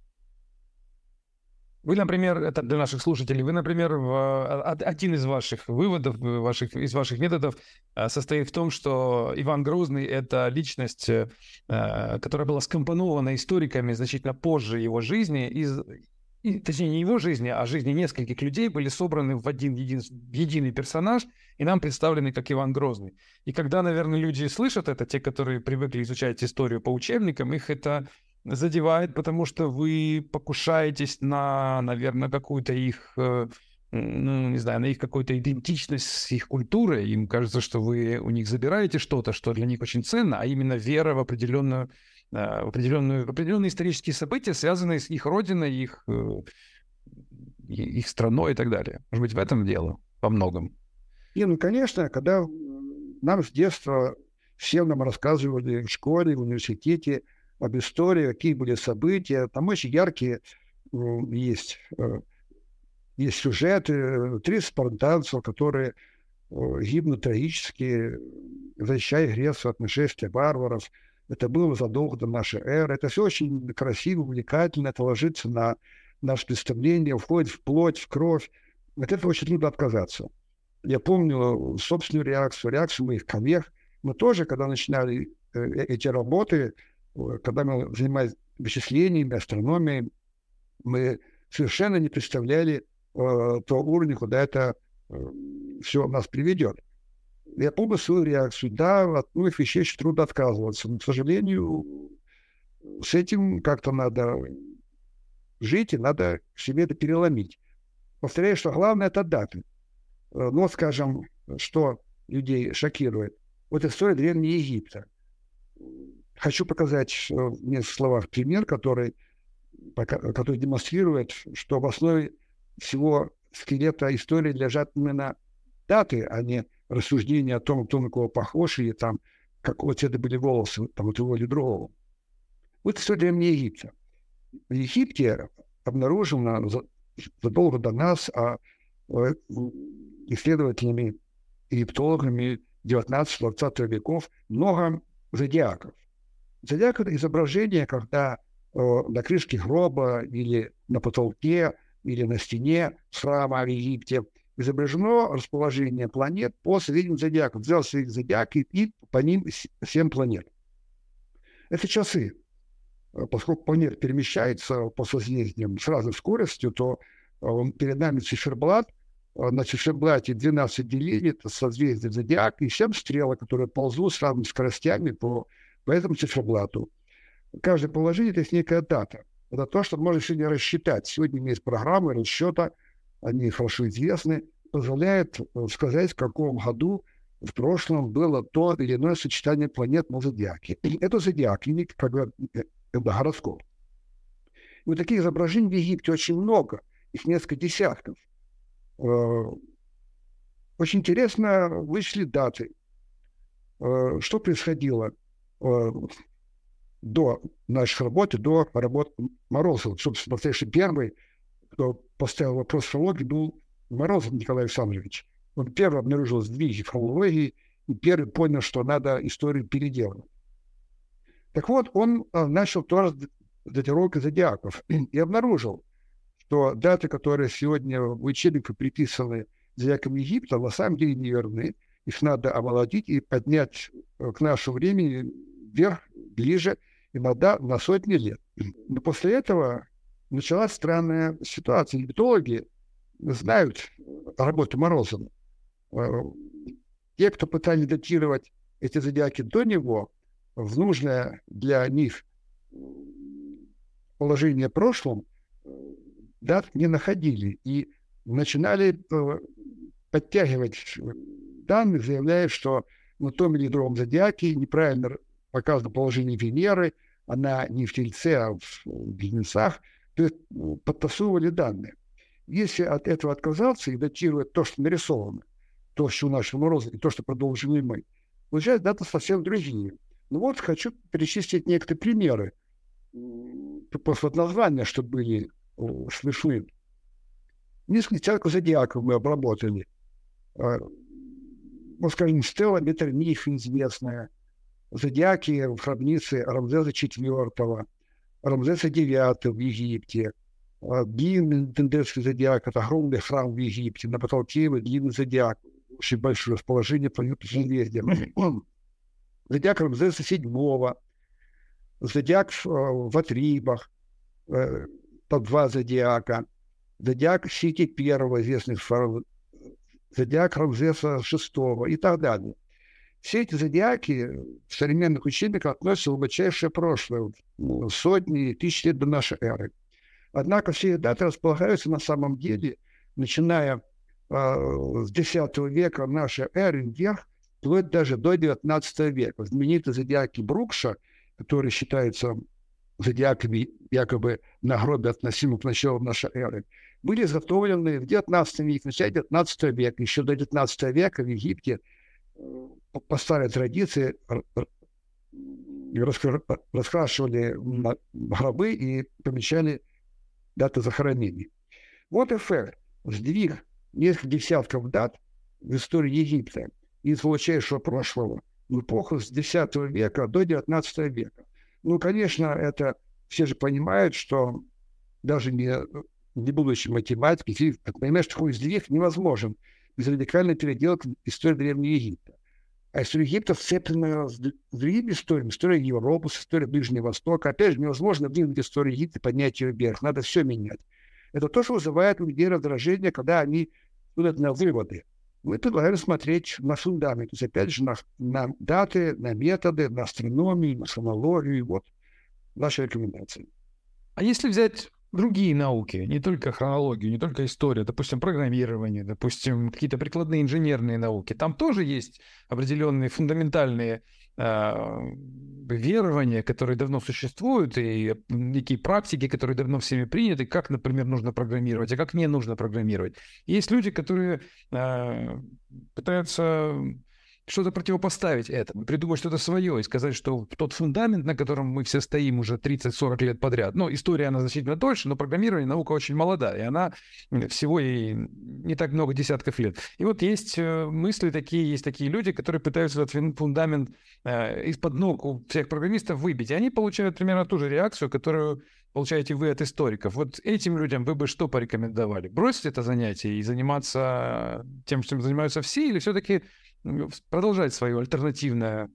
Вы, например, это для наших слушателей, вы, например, в, один из ваших выводов, ваших, из ваших методов состоит в том, что Иван Грозный — это личность, которая была скомпонована историками значительно позже его жизни, из, и, точнее, не его жизни, а жизни нескольких людей были собраны в один един, единый персонаж, и нам представлены как Иван Грозный. И когда, наверное, люди слышат это, те, которые привыкли изучать историю по учебникам, их это задевает, потому что вы покушаетесь на, наверное, какую-то их, ну, не знаю, на их какую-то идентичность с их культурой. Им кажется, что вы у них забираете что-то, что для них очень ценно, а именно вера в определенную, в определенную, в определенные исторические события, связанные с их родиной, их, их страной и так далее. Может быть, в этом дело во многом. И, ну, конечно, когда нам с детства всем нам рассказывали в школе, в университете об истории, какие были события. Там очень яркие ну, есть, э, есть сюжеты. тридцать спартанцев, которые э, гибнут трагически, защищая Грецию от нашествия варваров. Это было задолго до нашей эры. Это все очень красиво, увлекательно. Это ложится на наше представление, входит в плоть, в кровь. От этого очень трудно отказаться. Я помню собственную реакцию, реакцию моих коллег. Мы тоже, когда начинали э, эти работы, когда мы занимались вычислениями, астрономией, мы совершенно не представляли э, того уровня, куда это э, все нас приведет. Я помню свою реакцию. Да, от многих вещей очень трудно отказываться. Но, к сожалению, с этим как-то надо жить, и надо себе это переломить. Повторяю, что главное — это даты. Но, скажем, что людей шокирует. Вот история Древнего Египта. Хочу показать в нескольких словах пример, который, который демонстрирует, что в основе всего скелета истории лежат именно даты, а не рассуждения о том, кто на кого похож, или там, какого цвета были волосы там, у того или другого. Вот все Древнего Египта. В Египте обнаружено задолго до нас а, исследователями, египтологами девятнадцатого-двадцатого веков много зодиаков. Зодиак – это изображение, когда э, на крышке гроба или на потолке, или на стене храма в Египте изображено расположение планет по сведениям зодиака. Взял своих зодиак и, и по ним семь планет. Это часы. Поскольку планета перемещается по созвездиям с разной скоростью, то э, перед нами циферблат. На циферблате двенадцать делений, это созвездие зодиака, и семь стрелок, которые ползут с разными скоростями по, по этому циферблату. Каждое положение – это есть некая дата. Это то, что можно сегодня рассчитать. Сегодня есть программы расчета, они хорошо известны, позволяют сказать, в каком году в прошлом было то или иное сочетание планет на зодиаке. Это зодиак, или как бы это гороскоп. И вот таких изображений в Египте очень много, их несколько десятков. Очень интересно вышли даты. Что происходило до нашей работы, до работы Морозова. Собственно, настоящий первый, кто поставил вопрос хронологии, был Морозов Николай Александрович. Он первый обнаружил сдвиги в хронологии и первый понял, что надо историю переделывать. Так вот, он начал тоже датировкой зодиаков и обнаружил, что даты, которые сегодня в учебниках приписаны зодиакам Египта, на самом деле неверны. Их надо омолодить и поднять к нашему времени вверх, ближе, иногда на сотни лет. Но после этого началась странная ситуация. Египтологи знают работу Морозова. Те, кто пытались датировать эти зодиаки до него, в нужное для них положение в прошлом, дат не находили и начинали э, подтягивать данные, заявляя, что на том или другом зодиаке неправильно показано положение Венеры, она не в Тельце, а в Близнецах, то есть подтасовывали данные. Если от этого отказаться и датировать то, что нарисовано, то, что у нашего Мороза, и то, что продолжили мы, получается даты совсем другие. Ну вот, хочу перечислить некоторые примеры, просто от названия, чтобы были слышны. Несколько десятков зодиаков мы обработали. Ну, скажем, Стелла Меттерних известная. Зодиаки в гробнице Рамзеса четвёртого, Рамзеса девятого в Египте. Длинный Тендерский зодиак – это огромный храм в Египте. На потолке его длинный зодиак. Очень большое расположение планет созвездия. Зодиак Рамзеса седьмого. Зодиак в Атрибах. По два зодиака. Зодиак Сити первого, известный зодиак Рамзеса шестого и так далее. Все эти зодиаки в современных учебниках относятся в глубочайшее прошлое, сотни, тысячи лет до нашей эры. Однако все эти даты располагаются на самом деле, начиная э, с десятого века нашей эры вверх, вплоть даже до девятнадцатого века. Знаменитые зодиаки Брукша, которые считаются зодиаками якобы на гробе, относимых к началу нашей эры, были изготовлены в девятнадцатом веке, в начале девятнадцатого века. Еще до девятнадцатого века в Египте по старой традиции раскрашивали гробы и помечали даты захоронений. Вот эффект. Сдвиг нескольких десятков дат в истории Египта из глубочайшего прошлого в эпоху с десятого века до девятнадцатого века. Ну, конечно, это все же понимают, что даже не, не будучи математикой, понимаешь, что такой сдвиг невозможен без радикальной переделки истории Древнего Египта. А история Египта вцеплена с другими историями, история Европы, история Ближнего Востока. Опять же, невозможно двинуть историю Египта и поднять ее вверх. Надо все менять. Это то, что вызывает у людей раздражение, когда они идут на выводы. Мы предлагаем смотреть на фундамент. То есть, опять же, на, на даты, на методы, на астрономию, на хронологию. Вот наши рекомендации. А если взять другие науки, не только хронологию, не только историю, допустим, программирование, допустим, какие-то прикладные инженерные науки, там тоже есть определенные фундаментальные э, верования, которые давно существуют, и некие практики, которые давно всеми приняты, как, например, нужно программировать, а как не нужно программировать. Есть люди, которые э, пытаются что-то противопоставить этому, придумать что-то свое и сказать, что тот фундамент, на котором мы все стоим уже тридцать-сорок лет подряд, ну, история, она значительно дольше, но программирование наука очень молода, и она всего и не так много десятков лет. И вот есть мысли такие, есть такие люди, которые пытаются этот фундамент э, из-под ног у всех программистов выбить, и они получают примерно ту же реакцию, которую получаете вы от историков. Вот этим людям вы бы что порекомендовали? Бросить это занятие и заниматься тем, чем занимаются все, или все-таки продолжать свое альтернативное...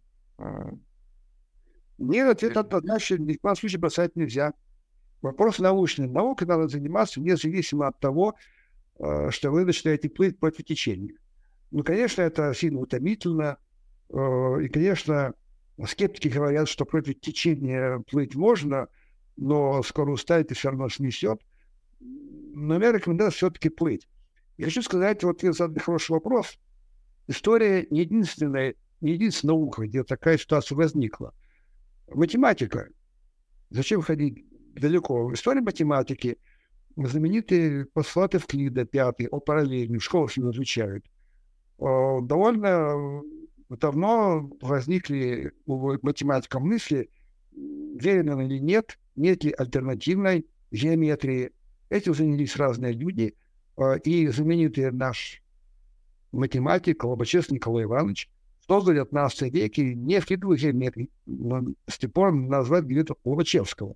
Нет, ответ однозначно, ни в коем случае бросать нельзя. Вопрос научный. Наукой надо заниматься независимо от того, что вы начинаете плыть против течения. Ну, конечно, это сильно утомительно. И, конечно, скептики говорят, что против течения плыть можно, но скоро устать и все равно снесет. Но я рекомендую все-таки плыть. Я хочу сказать, вот вы задали хороший вопрос. История не единственная, не единственная наука, где такая ситуация возникла. Математика. Зачем ходить далеко? В истории математики знаменитые постулаты Евклида, пятый, о параллели, в школах его изучают. Довольно давно возникли у математиков мысли, верно или нет, нет ли альтернативной геометрии. Этим занялись разные люди, и знаменитый наш математик Лобачевский Николай Иванович в девятнадцатом веке не евклидовую геометрию, с тех пор назвать где-то Лобачевского.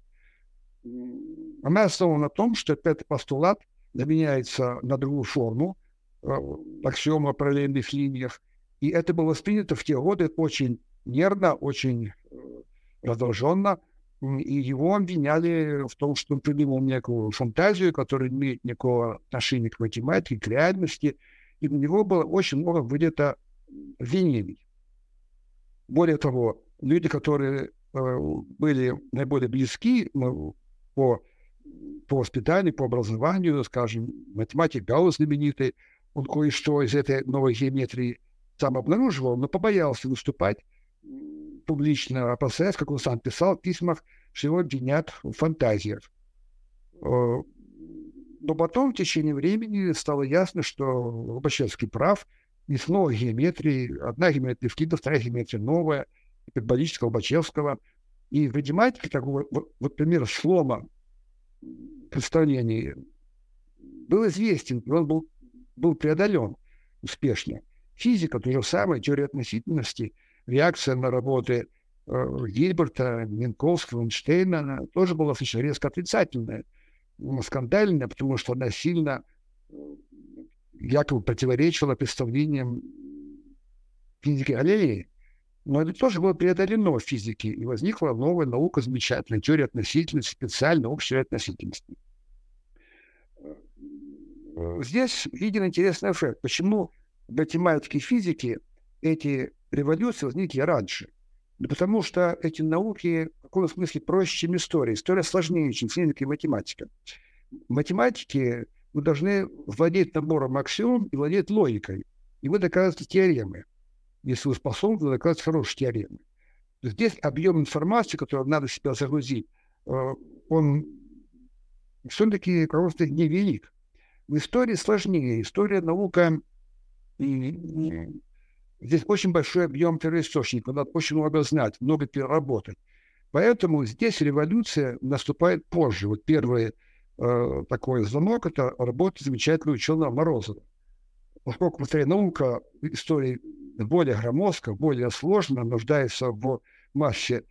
Она основана на том, что этот постулат заменяется на другую форму, аксиома о параллельных линиях, и это было воспринято в те годы очень нервно, очень раздраженно, и его обвиняли в том, что он придумал некую фантазию, которая не имеет никакого отношения к математике, к реальности, и на него было очень много вылито обвинений. Более того, люди, которые э, были наиболее близки ну, по, по воспитанию, по образованию, скажем, математик Гаусс знаменитый, он кое-что из этой новой геометрии сам обнаруживал, но побоялся выступать публично, опасаясь, как он сам писал в письмах, что его обвинят в фантазиях. Но потом, в течение времени, стало ясно, что Лобачевский прав, и снова геометрии, одна геометрия Евклида, вторая геометрия новая, гиперболическая Лобачевского. И в математике такого, вот, вот пример слома представлений был известен, и он был, был преодолен успешно. Физика, то же самое, теория относительности, реакция на работы э, Гильберта, Минковского, Эйнштейна, она тоже была совершенно резко отрицательная, скандальная, потому что она сильно якобы противоречила представлениям физики Галилея. Но это тоже было преодолено в физике, и возникла новая наука замечательная, теория относительности, специальная общая относительности. Здесь виден интересный эффект. Почему в математике и физике эти революции возникли раньше? Да потому что эти науки в каком смысле проще, чем история. История сложнее, чем физика и математика. В математике вы должны владеть набором аксиом и владеть логикой. И вы доказываете теоремы. Если вы способны доказать хорошие теоремы. Здесь объем информации, который надо в себя загрузить, он все-таки просто невелик. В истории сложнее. История, наука, и здесь очень большой объем первоисточников. Надо очень много знать, много переработать. Поэтому здесь революция наступает позже. Вот первый э, такой звонок – это работа замечательного ученого Морозова. Поскольку быстрее наука, история более громоздка, более сложно, нуждается в массе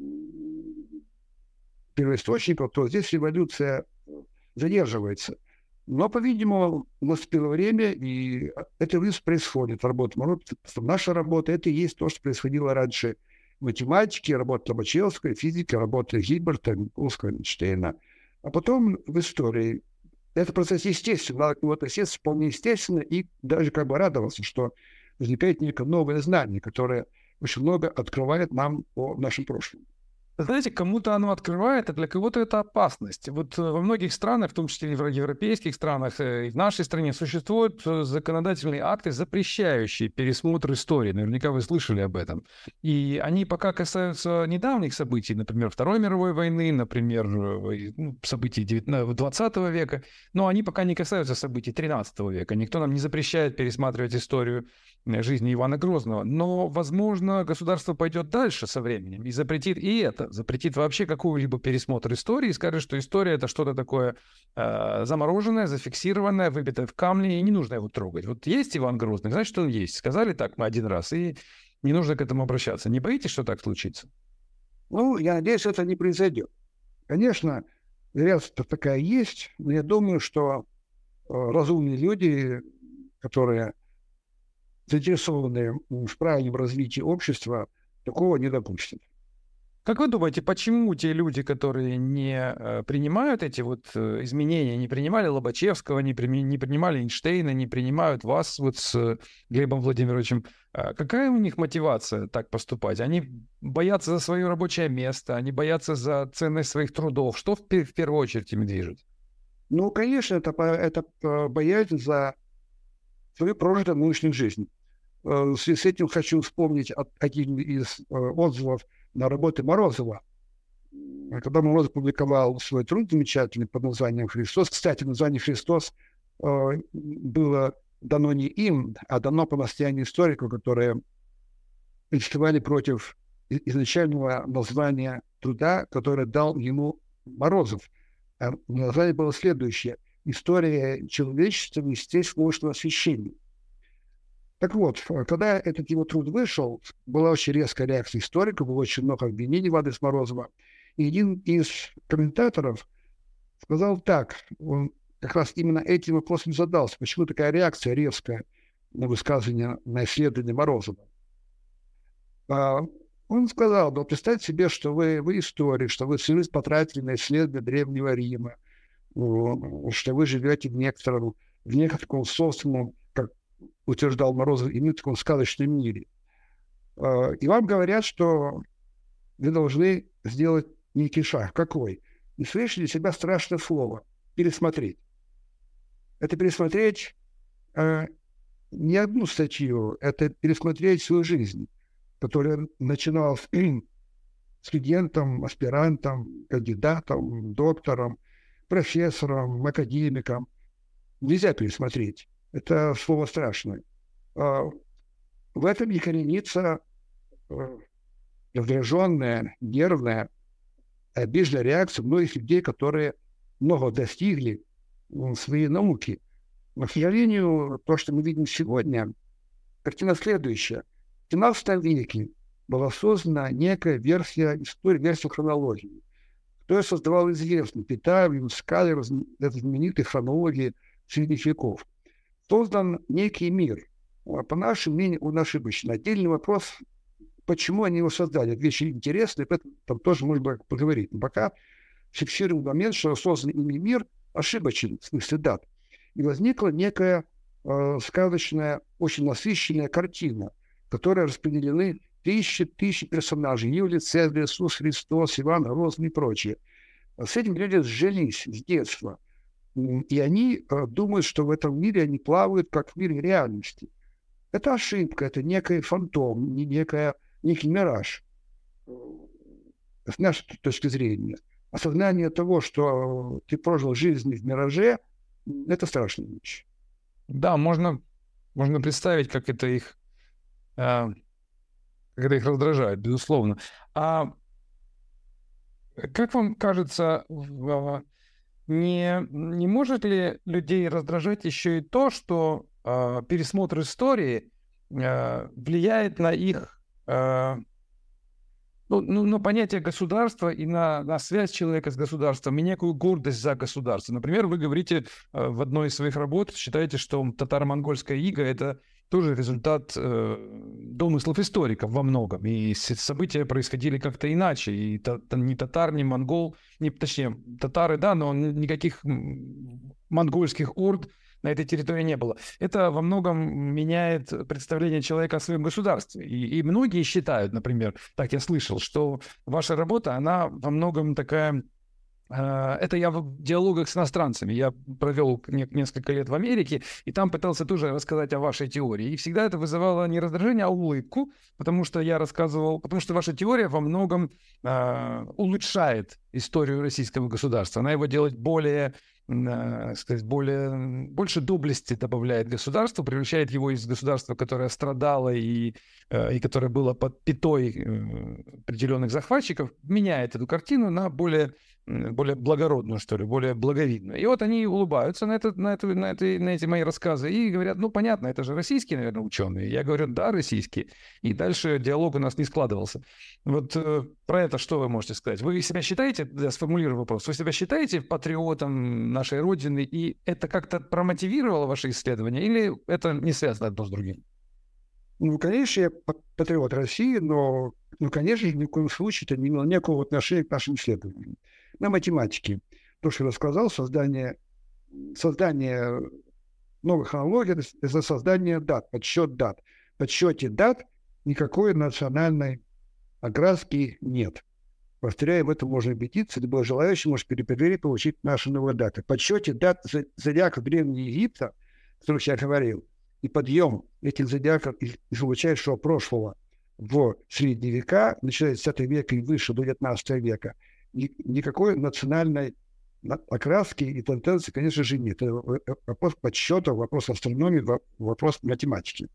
первоисточников, то здесь революция задерживается. Но, по-видимому, наступило время, и это происходит. Работа Морозова, наша работа – это и есть то, что происходило раньше в математике, работа Лобачевской, физики, работа Гильберта, Минковского, Эйнштейна. А потом в истории. Это процесс естественный, надо к нему относиться вполне естественно, и даже как бы радовался, что возникает некое новое знание, которое очень много открывает нам о нашем прошлом. Знаете, кому-то оно открывает, а для кого-то это опасность. Вот во многих странах, в том числе и в европейских странах, и в нашей стране, существуют законодательные акты, запрещающие пересмотр истории. Наверняка вы слышали об этом. И они пока касаются недавних событий, например, Второй мировой войны, например, ну, событий двадцатого века, но они пока не касаются событий тринадцатого века. Никто нам не запрещает пересматривать историю жизни Ивана Грозного. Но, возможно, государство пойдет дальше со временем и запретит и это. Запретит вообще какой-либо пересмотр истории и скажет, что история — это что-то такое э, замороженное, зафиксированное, выбитое в камне, и не нужно его трогать. Вот есть Иван Грозный, значит, он есть. Сказали так мы один раз, и не нужно к этому обращаться. Не боитесь, что так случится? Ну, я надеюсь, это не произойдет. Конечно, вероятность такая есть, но я думаю, что э, разумные люди, которые заинтересованные в правильном развитии общества, такого не допустят. Как вы думаете, почему те люди, которые не э, принимают эти вот э, изменения, не принимали Лобачевского, не, при, не принимали Эйнштейна, не принимают вас вот с э, Глебом Владимировичем, э, какая у них мотивация так поступать? Они боятся за свое рабочее место, они боятся за ценность своих трудов. Что в, в первую очередь ими движет? Ну, конечно, это, это боязнь за свою прожитую нынешнюю жизнь. В связи с этим хочу вспомнить один из отзывов на работы Морозова. Когда Морозов публиковал свой труд замечательный под названием «Христос». Кстати, название «Христос» было дано не им, а дано по настоянию историков, которые протестовали против изначального названия труда, которое дал ему Морозов. А название было следующее: «История человечества в естественном освещении». Так вот, когда этот его труд вышел, была очень резкая реакция историков, было очень много обвинений в адрес Морозова. И один из комментаторов сказал так, он как раз именно этим вопросом задался, почему такая реакция резкая на высказывание, на исследование Морозова. А он сказал: ну, представьте себе, что вы, вы историк, что вы всю жизнь потратили на исследование Древнего Рима, что вы живете в некотором, в некотором собственном, как утверждал Морозов, именно в таком сказочном мире. И вам говорят, что вы должны сделать некий шаг. Какой? И слышали для себя страшное слово – пересмотреть. Это пересмотреть э, не одну статью, это пересмотреть свою жизнь, которая начиналась студентом, аспирантом, кандидатом, доктором, профессором, академиком. Нельзя пересмотреть. Это слово страшное. В этом и коренится раздраженная, нервная, обиженная реакция многих людей, которые много достигли в своей науке. Но, к сожалению, то, что мы видим сегодня, картина следующая. В семнадцатом веке была создана некая версия истории, версия хронологии. Кто ее создавал, известно. Питагор, Скалер, это знаменитые хронологии средних веков. Создан некий мир. По нашему мнению, он ошибочный. Отдельный вопрос, почему они его создали. Это вещи интересные, поэтому там тоже можно поговорить. Но пока фиксируем момент, что создан ими мир ошибочен, в смысле дат. И возникла некая э, сказочная, очень насыщенная картина, в которой распределены тысячи тысяч персонажей. Юлий Цезарь, Иисус Христос, Иван Грозный и прочие. С этим люди сжились с детства. И они э, думают, что в этом мире они плавают, как в мире реальности. Это ошибка, это некий фантом, не некая, некий мираж. С нашей точки зрения. Осознание того, что ты прожил жизнь в мираже, это страшная вещь. Да, можно, можно представить, как это их, э, как это их раздражает, безусловно. А как вам кажется, не, не может ли людей раздражать еще и то, что э, пересмотр истории э, влияет на их э, ну, ну, на понятие государства и на, на связь человека с государством, и некую гордость за государство? Например, вы говорите э, в одной из своих работ, считаете, что татаро-монгольская ига — это тоже результат э, домыслов историков во многом. И события происходили как-то иначе. И та, та, ни татар, ни монгол, ни, точнее, татары, да, но никаких монгольских орд на этой территории не было. Это во многом меняет представление человека о своем государстве. И, и многие считают, например, так я слышал, что ваша работа, она во многом такая... Это я в диалогах с иностранцами. Я провел несколько лет в Америке, и там пытался тоже рассказать о вашей теории. И всегда это вызывало не раздражение, а улыбку, потому что я рассказывал, потому что ваша теория во многом э, улучшает историю российского государства. Она его делает более, э, сказать, более, больше доблести добавляет государству, превращает его из государства, которое страдало и, э, и которое было под пятой э, определенных захватчиков, меняет эту картину на более более благородную, что ли, более благовидную. И вот они улыбаются на, это, на, это, на, это, на эти мои рассказы и говорят, ну, понятно, это же российские, наверное, ученые. Я говорю, да, российские. И дальше диалог у нас не складывался. Вот э, про это что вы можете сказать? Вы себя считаете, я сформулирую вопрос, вы себя считаете патриотом нашей Родины, и это как-то промотивировало ваши исследования, или это не связано одно с другим? Ну, конечно, я патриот России, но, ну, конечно, ни в коем случае это не имело никакого отношения к нашим исследованиям. На математике, то, что я рассказал, создание, создание новых аналогий – это создание дат, подсчет дат. В подсчете дат никакой национальной окраски нет. Повторяю, в этом можно убедиться. Любой желающий может перепроверить, получить наши новые даты. В подсчете дат зодиака Древнего Египта, о которых я говорил, и подъем этих зодиаков из глубочайшего прошлого в средние века, начиная с десятого века и выше до девятнадцатого века, ни, никакой национальной окраски и тенденции, конечно же, нет. Это вопрос подсчета, вопрос астрономии, вопрос математики.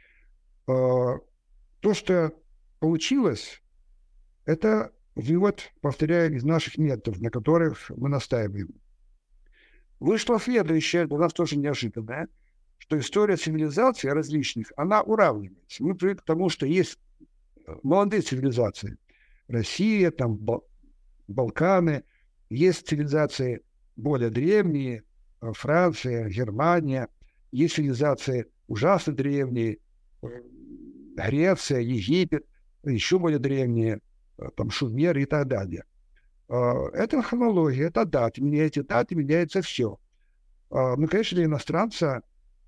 То, что получилось, это вывод, повторяю, из наших методов, на которых мы настаиваем. Вышло следующее, для нас тоже неожиданное, что история цивилизаций различных, она уравнивается. Мы привыкли к тому, что есть молодые цивилизации. Россия, там, Балканы. Есть цивилизации более древние, Франция, Германия. Есть цивилизации ужасно древние, Греция, Египет, еще более древние, там, Шумер и так далее. Это хронология, это даты. Меняются даты, меняется все. Ну, конечно, для иностранца,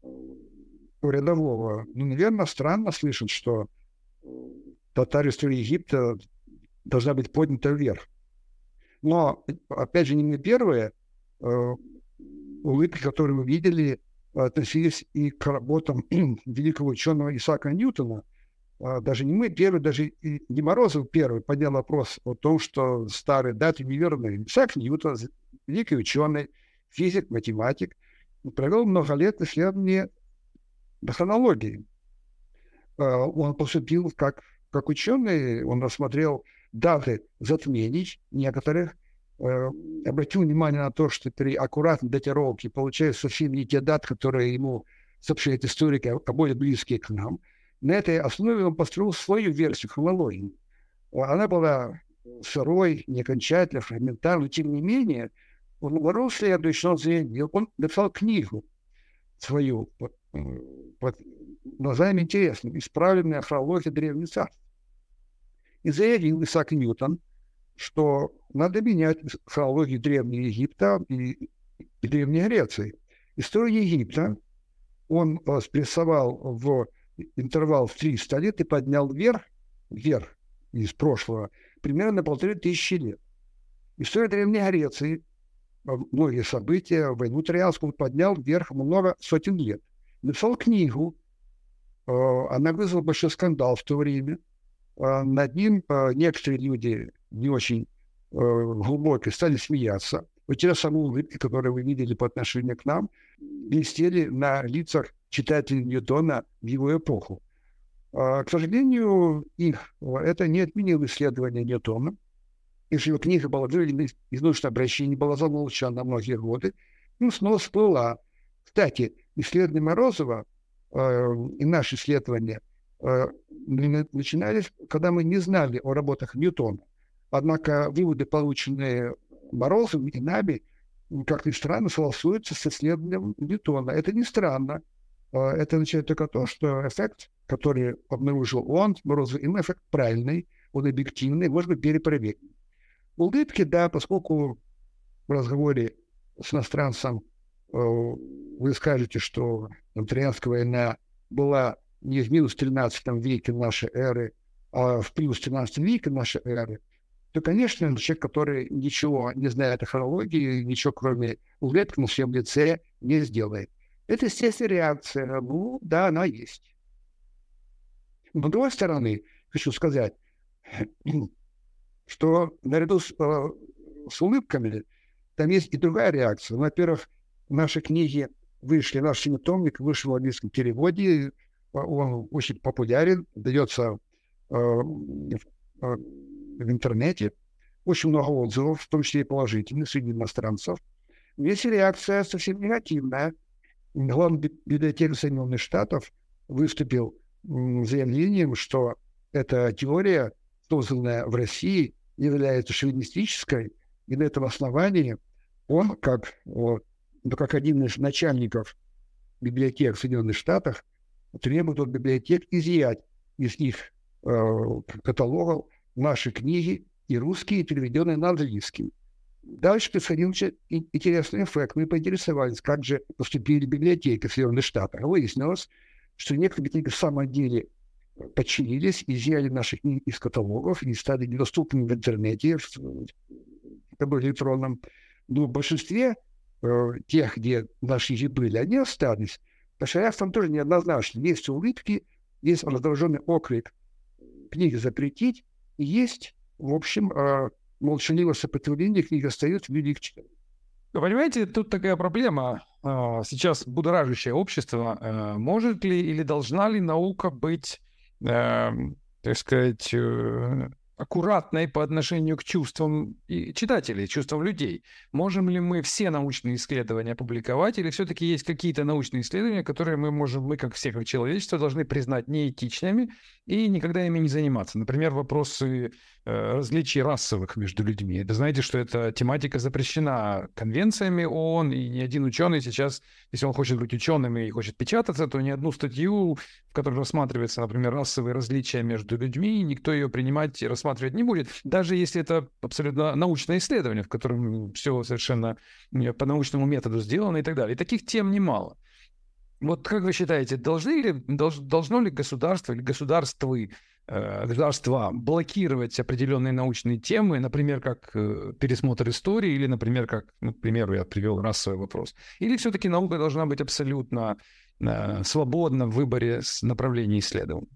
рядового, ну, наверное, странно слышать, что татария истории Египта должна быть поднята вверх. Но, опять же, не мы первые. Э, улыбки, которые мы видели, относились и к работам великого ученого Исаака Ньютона. Э, даже не мы первые, даже и не Морозов первый поднял вопрос о том, что старые даты неверные. Исаак Ньютон, великий ученый, физик, математик, провел много лет исследования хронологии. Э, он поступил как, как ученый, он рассмотрел даты затмений некоторых, э, обратил внимание на то, что при аккуратной датировке получаются совсем не те даты, которые ему сообщают историки, а более близкие к нам. На этой основе он построил свою версию хронологии. Она была сырой, неокончательной, фрагментарной, но тем не менее он говорил следующее, он, он написал книгу свою под, под названием интересным «Исправленная хронология древних царств». И заявил Исаак Ньютон, что надо менять хронологию Древнего Египта и, и Древней Греции. Историю Египта он спрессовал в интервал в триста лет и поднял вверх, вверх из прошлого примерно на полторы тысячи лет. История Древней Греции, многие события, войну Троянскую поднял вверх много сотен лет. Написал книгу, она вызвала большой скандал в то время. Над ним некоторые люди не очень глубоко стали смеяться. Вот те самые улыбки, которые вы видели по отношению к нам, блестели на лицах читателей Ньютона в его эпоху. К сожалению, их это не отменило исследования Ньютона. Если его книга была выведена из научного обращения, была замолчана на многие годы, ну, снова всплыла. Кстати, исследования Морозова э, и наши исследования э, начинались, когда мы не знали о работах Ньютона. Однако выводы, полученные Морозовым и нами, как ни странно, согласуются с исследованием Ньютона. Это не странно. Это означает только то, что эффект, который обнаружил он, Морозов, им эффект правильный, он объективный, можно перепроверить. Улыбки, да, поскольку в разговоре с иностранцем вы скажете, что Троянская война была не в минус тринадцатом веке нашей эры, а в плюс тринадцатом веке нашей эры, то, конечно, человек, который ничего не знает о хронологии, ничего кроме улыбки на своем лице не сделает. Это, естественно, реакция. Ну, да, она есть. Но, с другой стороны, хочу сказать, что наряду с, с улыбками там есть и другая реакция. Во-первых, наши книги вышли, наш семитомник вышел в английском переводе, он очень популярен, дается э, в, э, в интернете, очень много отзывов, в том числе и положительных среди иностранцев. Есть реакция совсем негативная. Главный библиотекарь Соединенных Штатов выступил м, заявлением, что эта теория, созданная в России, является шовинистической, и на этом основании он, как, вот, ну, как один из начальников библиотек в Соединенных Штатах, требует от библиотек изъять из их э, каталогов наши книги, и русские, и переведенные на английский. Дальше происходил интересный эффект. Мы поинтересовались, как же поступили библиотеки в Соединенных Штатах. Выяснилось, что некоторые библиотеки в самом деле подчинились, изъяли наши книги из каталогов и стали недоступными в интернете, в, в электронном. Но в большинстве э, тех, где наши книги были, они остались. Потому там тоже неоднозначно. Есть улыбки, есть раздраженный окрик книги запретить, и есть, в общем, э, молчаливое сопротивление, книги остаются в виде их чтения. Понимаете, тут такая проблема. Сейчас будоражащее общество. Может ли или должна ли наука быть, так сказать, аккуратной по отношению к чувствам читателей, чувствам людей? Можем ли мы все научные исследования опубликовать, или все-таки есть какие-то научные исследования, которые мы можем, мы как все, как человечество, должны признать неэтичными и никогда ими не заниматься? Например, вопросы э, различий расовых между людьми. Это, знаете, что эта тематика запрещена конвенциями ООН, и ни один ученый сейчас, если он хочет быть ученым и хочет печататься, то ни одну статью, в которой рассматривается, например, расовые различия между людьми, никто ее принимать и рассматривать не будет, даже если это абсолютно научное исследование, в котором все совершенно по научному методу сделано и так далее. И таких тем немало. Вот как вы считаете, должны ли, долж, должно ли государство или государствы, э, государства блокировать определенные научные темы, например, как э, пересмотр истории, или, например, как, ну, к примеру, я привел расовый вопрос? Или все-таки наука должна быть абсолютно э, свободна в выборе направления исследований?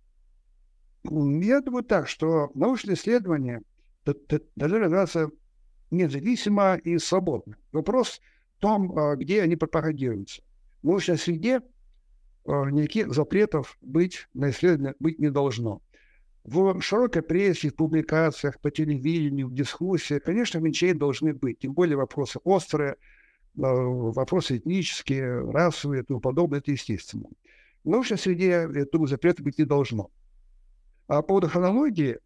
Я думаю так, что научные исследования должны развиваться независимо и свободно. Вопрос в том, где они пропагандируются. В научной среде никаких запретов быть на исследование быть не должно. В широкой прессе, в публикациях, по телевидению, в дискуссии, конечно, ограничения должны быть. Тем более вопросы острые, вопросы этнические, расовые и тому подобное, это естественно. В научной среде этого запрета быть не должно. А по поводу хронологии,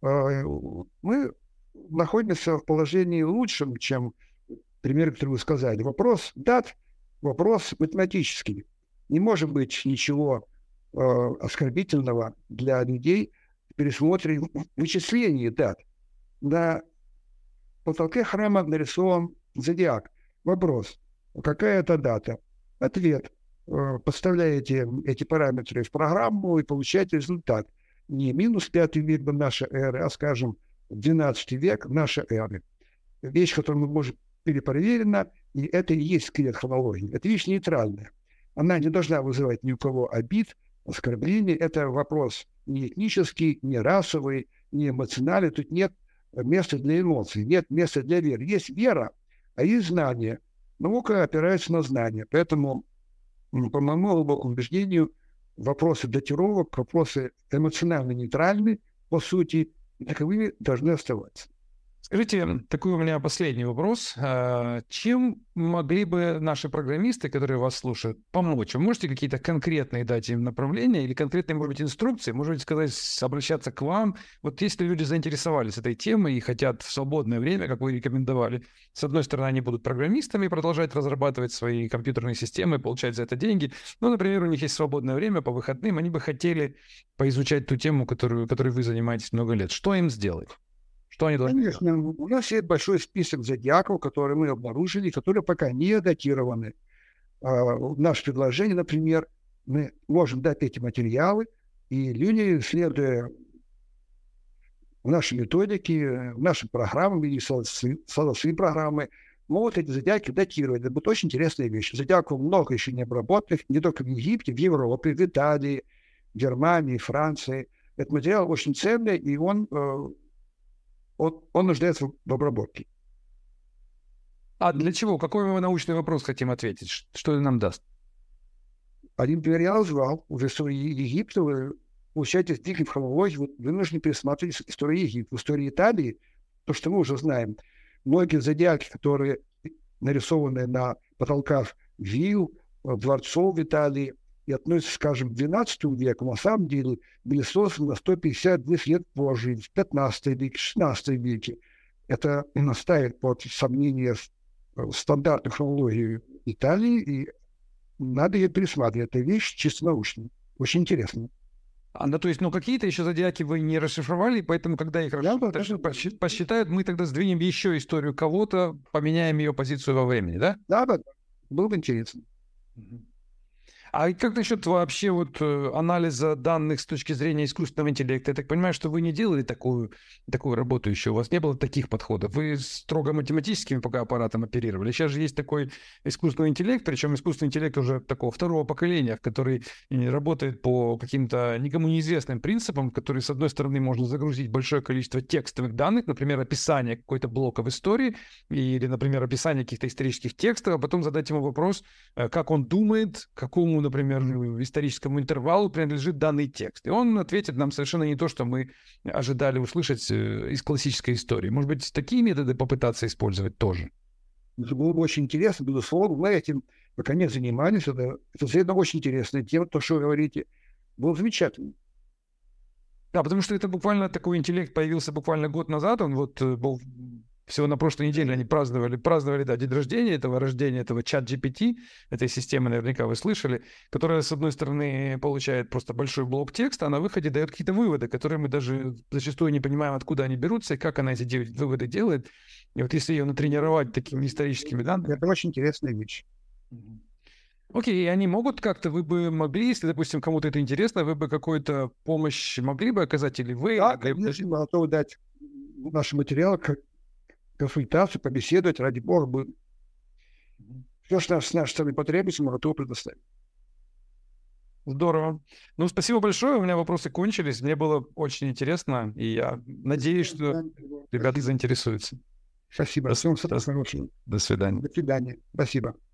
мы находимся в положении лучшем, чем пример, который вы сказали. Вопрос дат, вопрос математический. Не может быть ничего оскорбительного для людей в пересмотре вычислений дат. На потолке храма нарисован зодиак. Вопрос, какая это дата? Ответ. Подставляете эти параметры в программу и получаете результат. Не минус пятый век нашей эры, а, скажем, двенадцатый век нашей эры. Вещь, которую мы можем перепроверена, и это и есть скелет хронологии. Это вещь нейтральная. Она не должна вызывать ни у кого обид, оскорблений. Это вопрос не этнический, не расовый, не эмоциональный. Тут нет места для эмоций, нет места для веры. Есть вера, а есть знание. Наука опирается на знания. Поэтому, по моему глубокому убеждению, вопросы датировок, вопросы эмоционально нейтральны, по сути, и таковыми должны оставаться. Скажите, такой у меня последний вопрос. Чем могли бы наши программисты, которые вас слушают, помочь? Вы можете какие-то конкретные дать им направления или конкретные, может быть, инструкции? Может быть, сказать, обращаться к вам? Вот если люди заинтересовались этой темой и хотят в свободное время, как вы рекомендовали, с одной стороны, они будут программистами, продолжать разрабатывать свои компьютерные системы, получать за это деньги. Ну, например, у них есть свободное время по выходным, они бы хотели поизучать ту тему, которую, которой вы занимаетесь много лет. Что им сделать? Что они должны делать? Конечно, у нас есть большой список зодиаков, которые мы обнаружили, которые пока не датированы. В наше предложение, например, мы можем дать эти материалы, и люди, следуя в нашей методике, в нашей программе, или свои программы, могут эти зодиаки датировать. Это будет очень интересная вещь. Зодиаков много еще не обработанных, не только в Египте, в Европе, в Италии, в Германии, Франции. Этот материал очень ценный, и он, он, он нуждается в обработке. А для чего? Какой мы научный вопрос хотим ответить? Что это нам даст? Один пример я назвал. Уже в истории Египта вы получаете сдвиги в хронологии, вы вынуждены пересматривать историю Египта. В истории Италии, то, что мы уже знаем, многие зодиаки, которые нарисованы на потолках вилл, дворцов в Италии, и относятся, скажем, к двенадцатому веку, на самом деле были созданы на сто пятьдесят лет позже, в пятнадцатом веке, шестнадцатом веке. Это ставит под сомнение стандартную хронологию Италии, и надо ее пересматривать. Это вещь чисто научная. Очень интересно. А, ну, то есть, ну, какие-то еще зодиаки вы не расшифровали, поэтому, когда их да, да, посчитают, посчитают, мы тогда сдвинем еще историю кого-то, поменяем ее позицию во времени, да? Да, да. Было бы интересно. А как насчет вообще вот анализа данных с точки зрения искусственного интеллекта? Я так понимаю, что вы не делали такую, такую работу еще, у вас не было таких подходов. Вы строго математическими пока аппаратом оперировали. Сейчас же есть такой искусственный интеллект, причем искусственный интеллект уже такого второго поколения, который работает по каким-то никому неизвестным принципам, который, с одной стороны, можно загрузить большое количество текстовых данных, например, описание какой-то блока в истории, или, например, описание каких-то исторических текстов, а потом задать ему вопрос, как он думает, какому, например, историческому интервалу принадлежит данный текст. И он ответит нам совершенно не то, что мы ожидали услышать из классической истории. Может быть, такие методы попытаться использовать тоже? Это было бы очень интересно, безусловно. Мы этим пока не занимались. Это, это следно очень интересная тема, то, что вы говорите. Было замечательно. Да, потому что это буквально такой интеллект появился буквально год назад. Он вот был... Всего на прошлой неделе они праздновали, праздновали, да, день рождения этого рождения, этого чат джи пи ти, этой системы, наверняка вы слышали, которая, с одной стороны, получает просто большой блок текста, а на выходе дает какие-то выводы, которые мы даже зачастую не понимаем, откуда они берутся и как она эти выводы делает. И вот если ее натренировать такими историческими данными... Это очень интересная вещь. Окей, и они могут как-то, вы бы могли, если, допустим, кому-то это интересно, вы бы какую-то помощь могли бы оказать, или вы... Да, конечно, мы готовы дать наши материалы, как консультацию, побеседовать, ради бога, бы. Все, что с нашей стороны потребуется, мы готовы предоставить. Здорово. Ну, спасибо большое. У меня вопросы кончились. Мне было очень интересно, и я надеюсь, что ребята заинтересуются. Спасибо. До, Всем до, хорошего. До свидания. До свидания. Спасибо.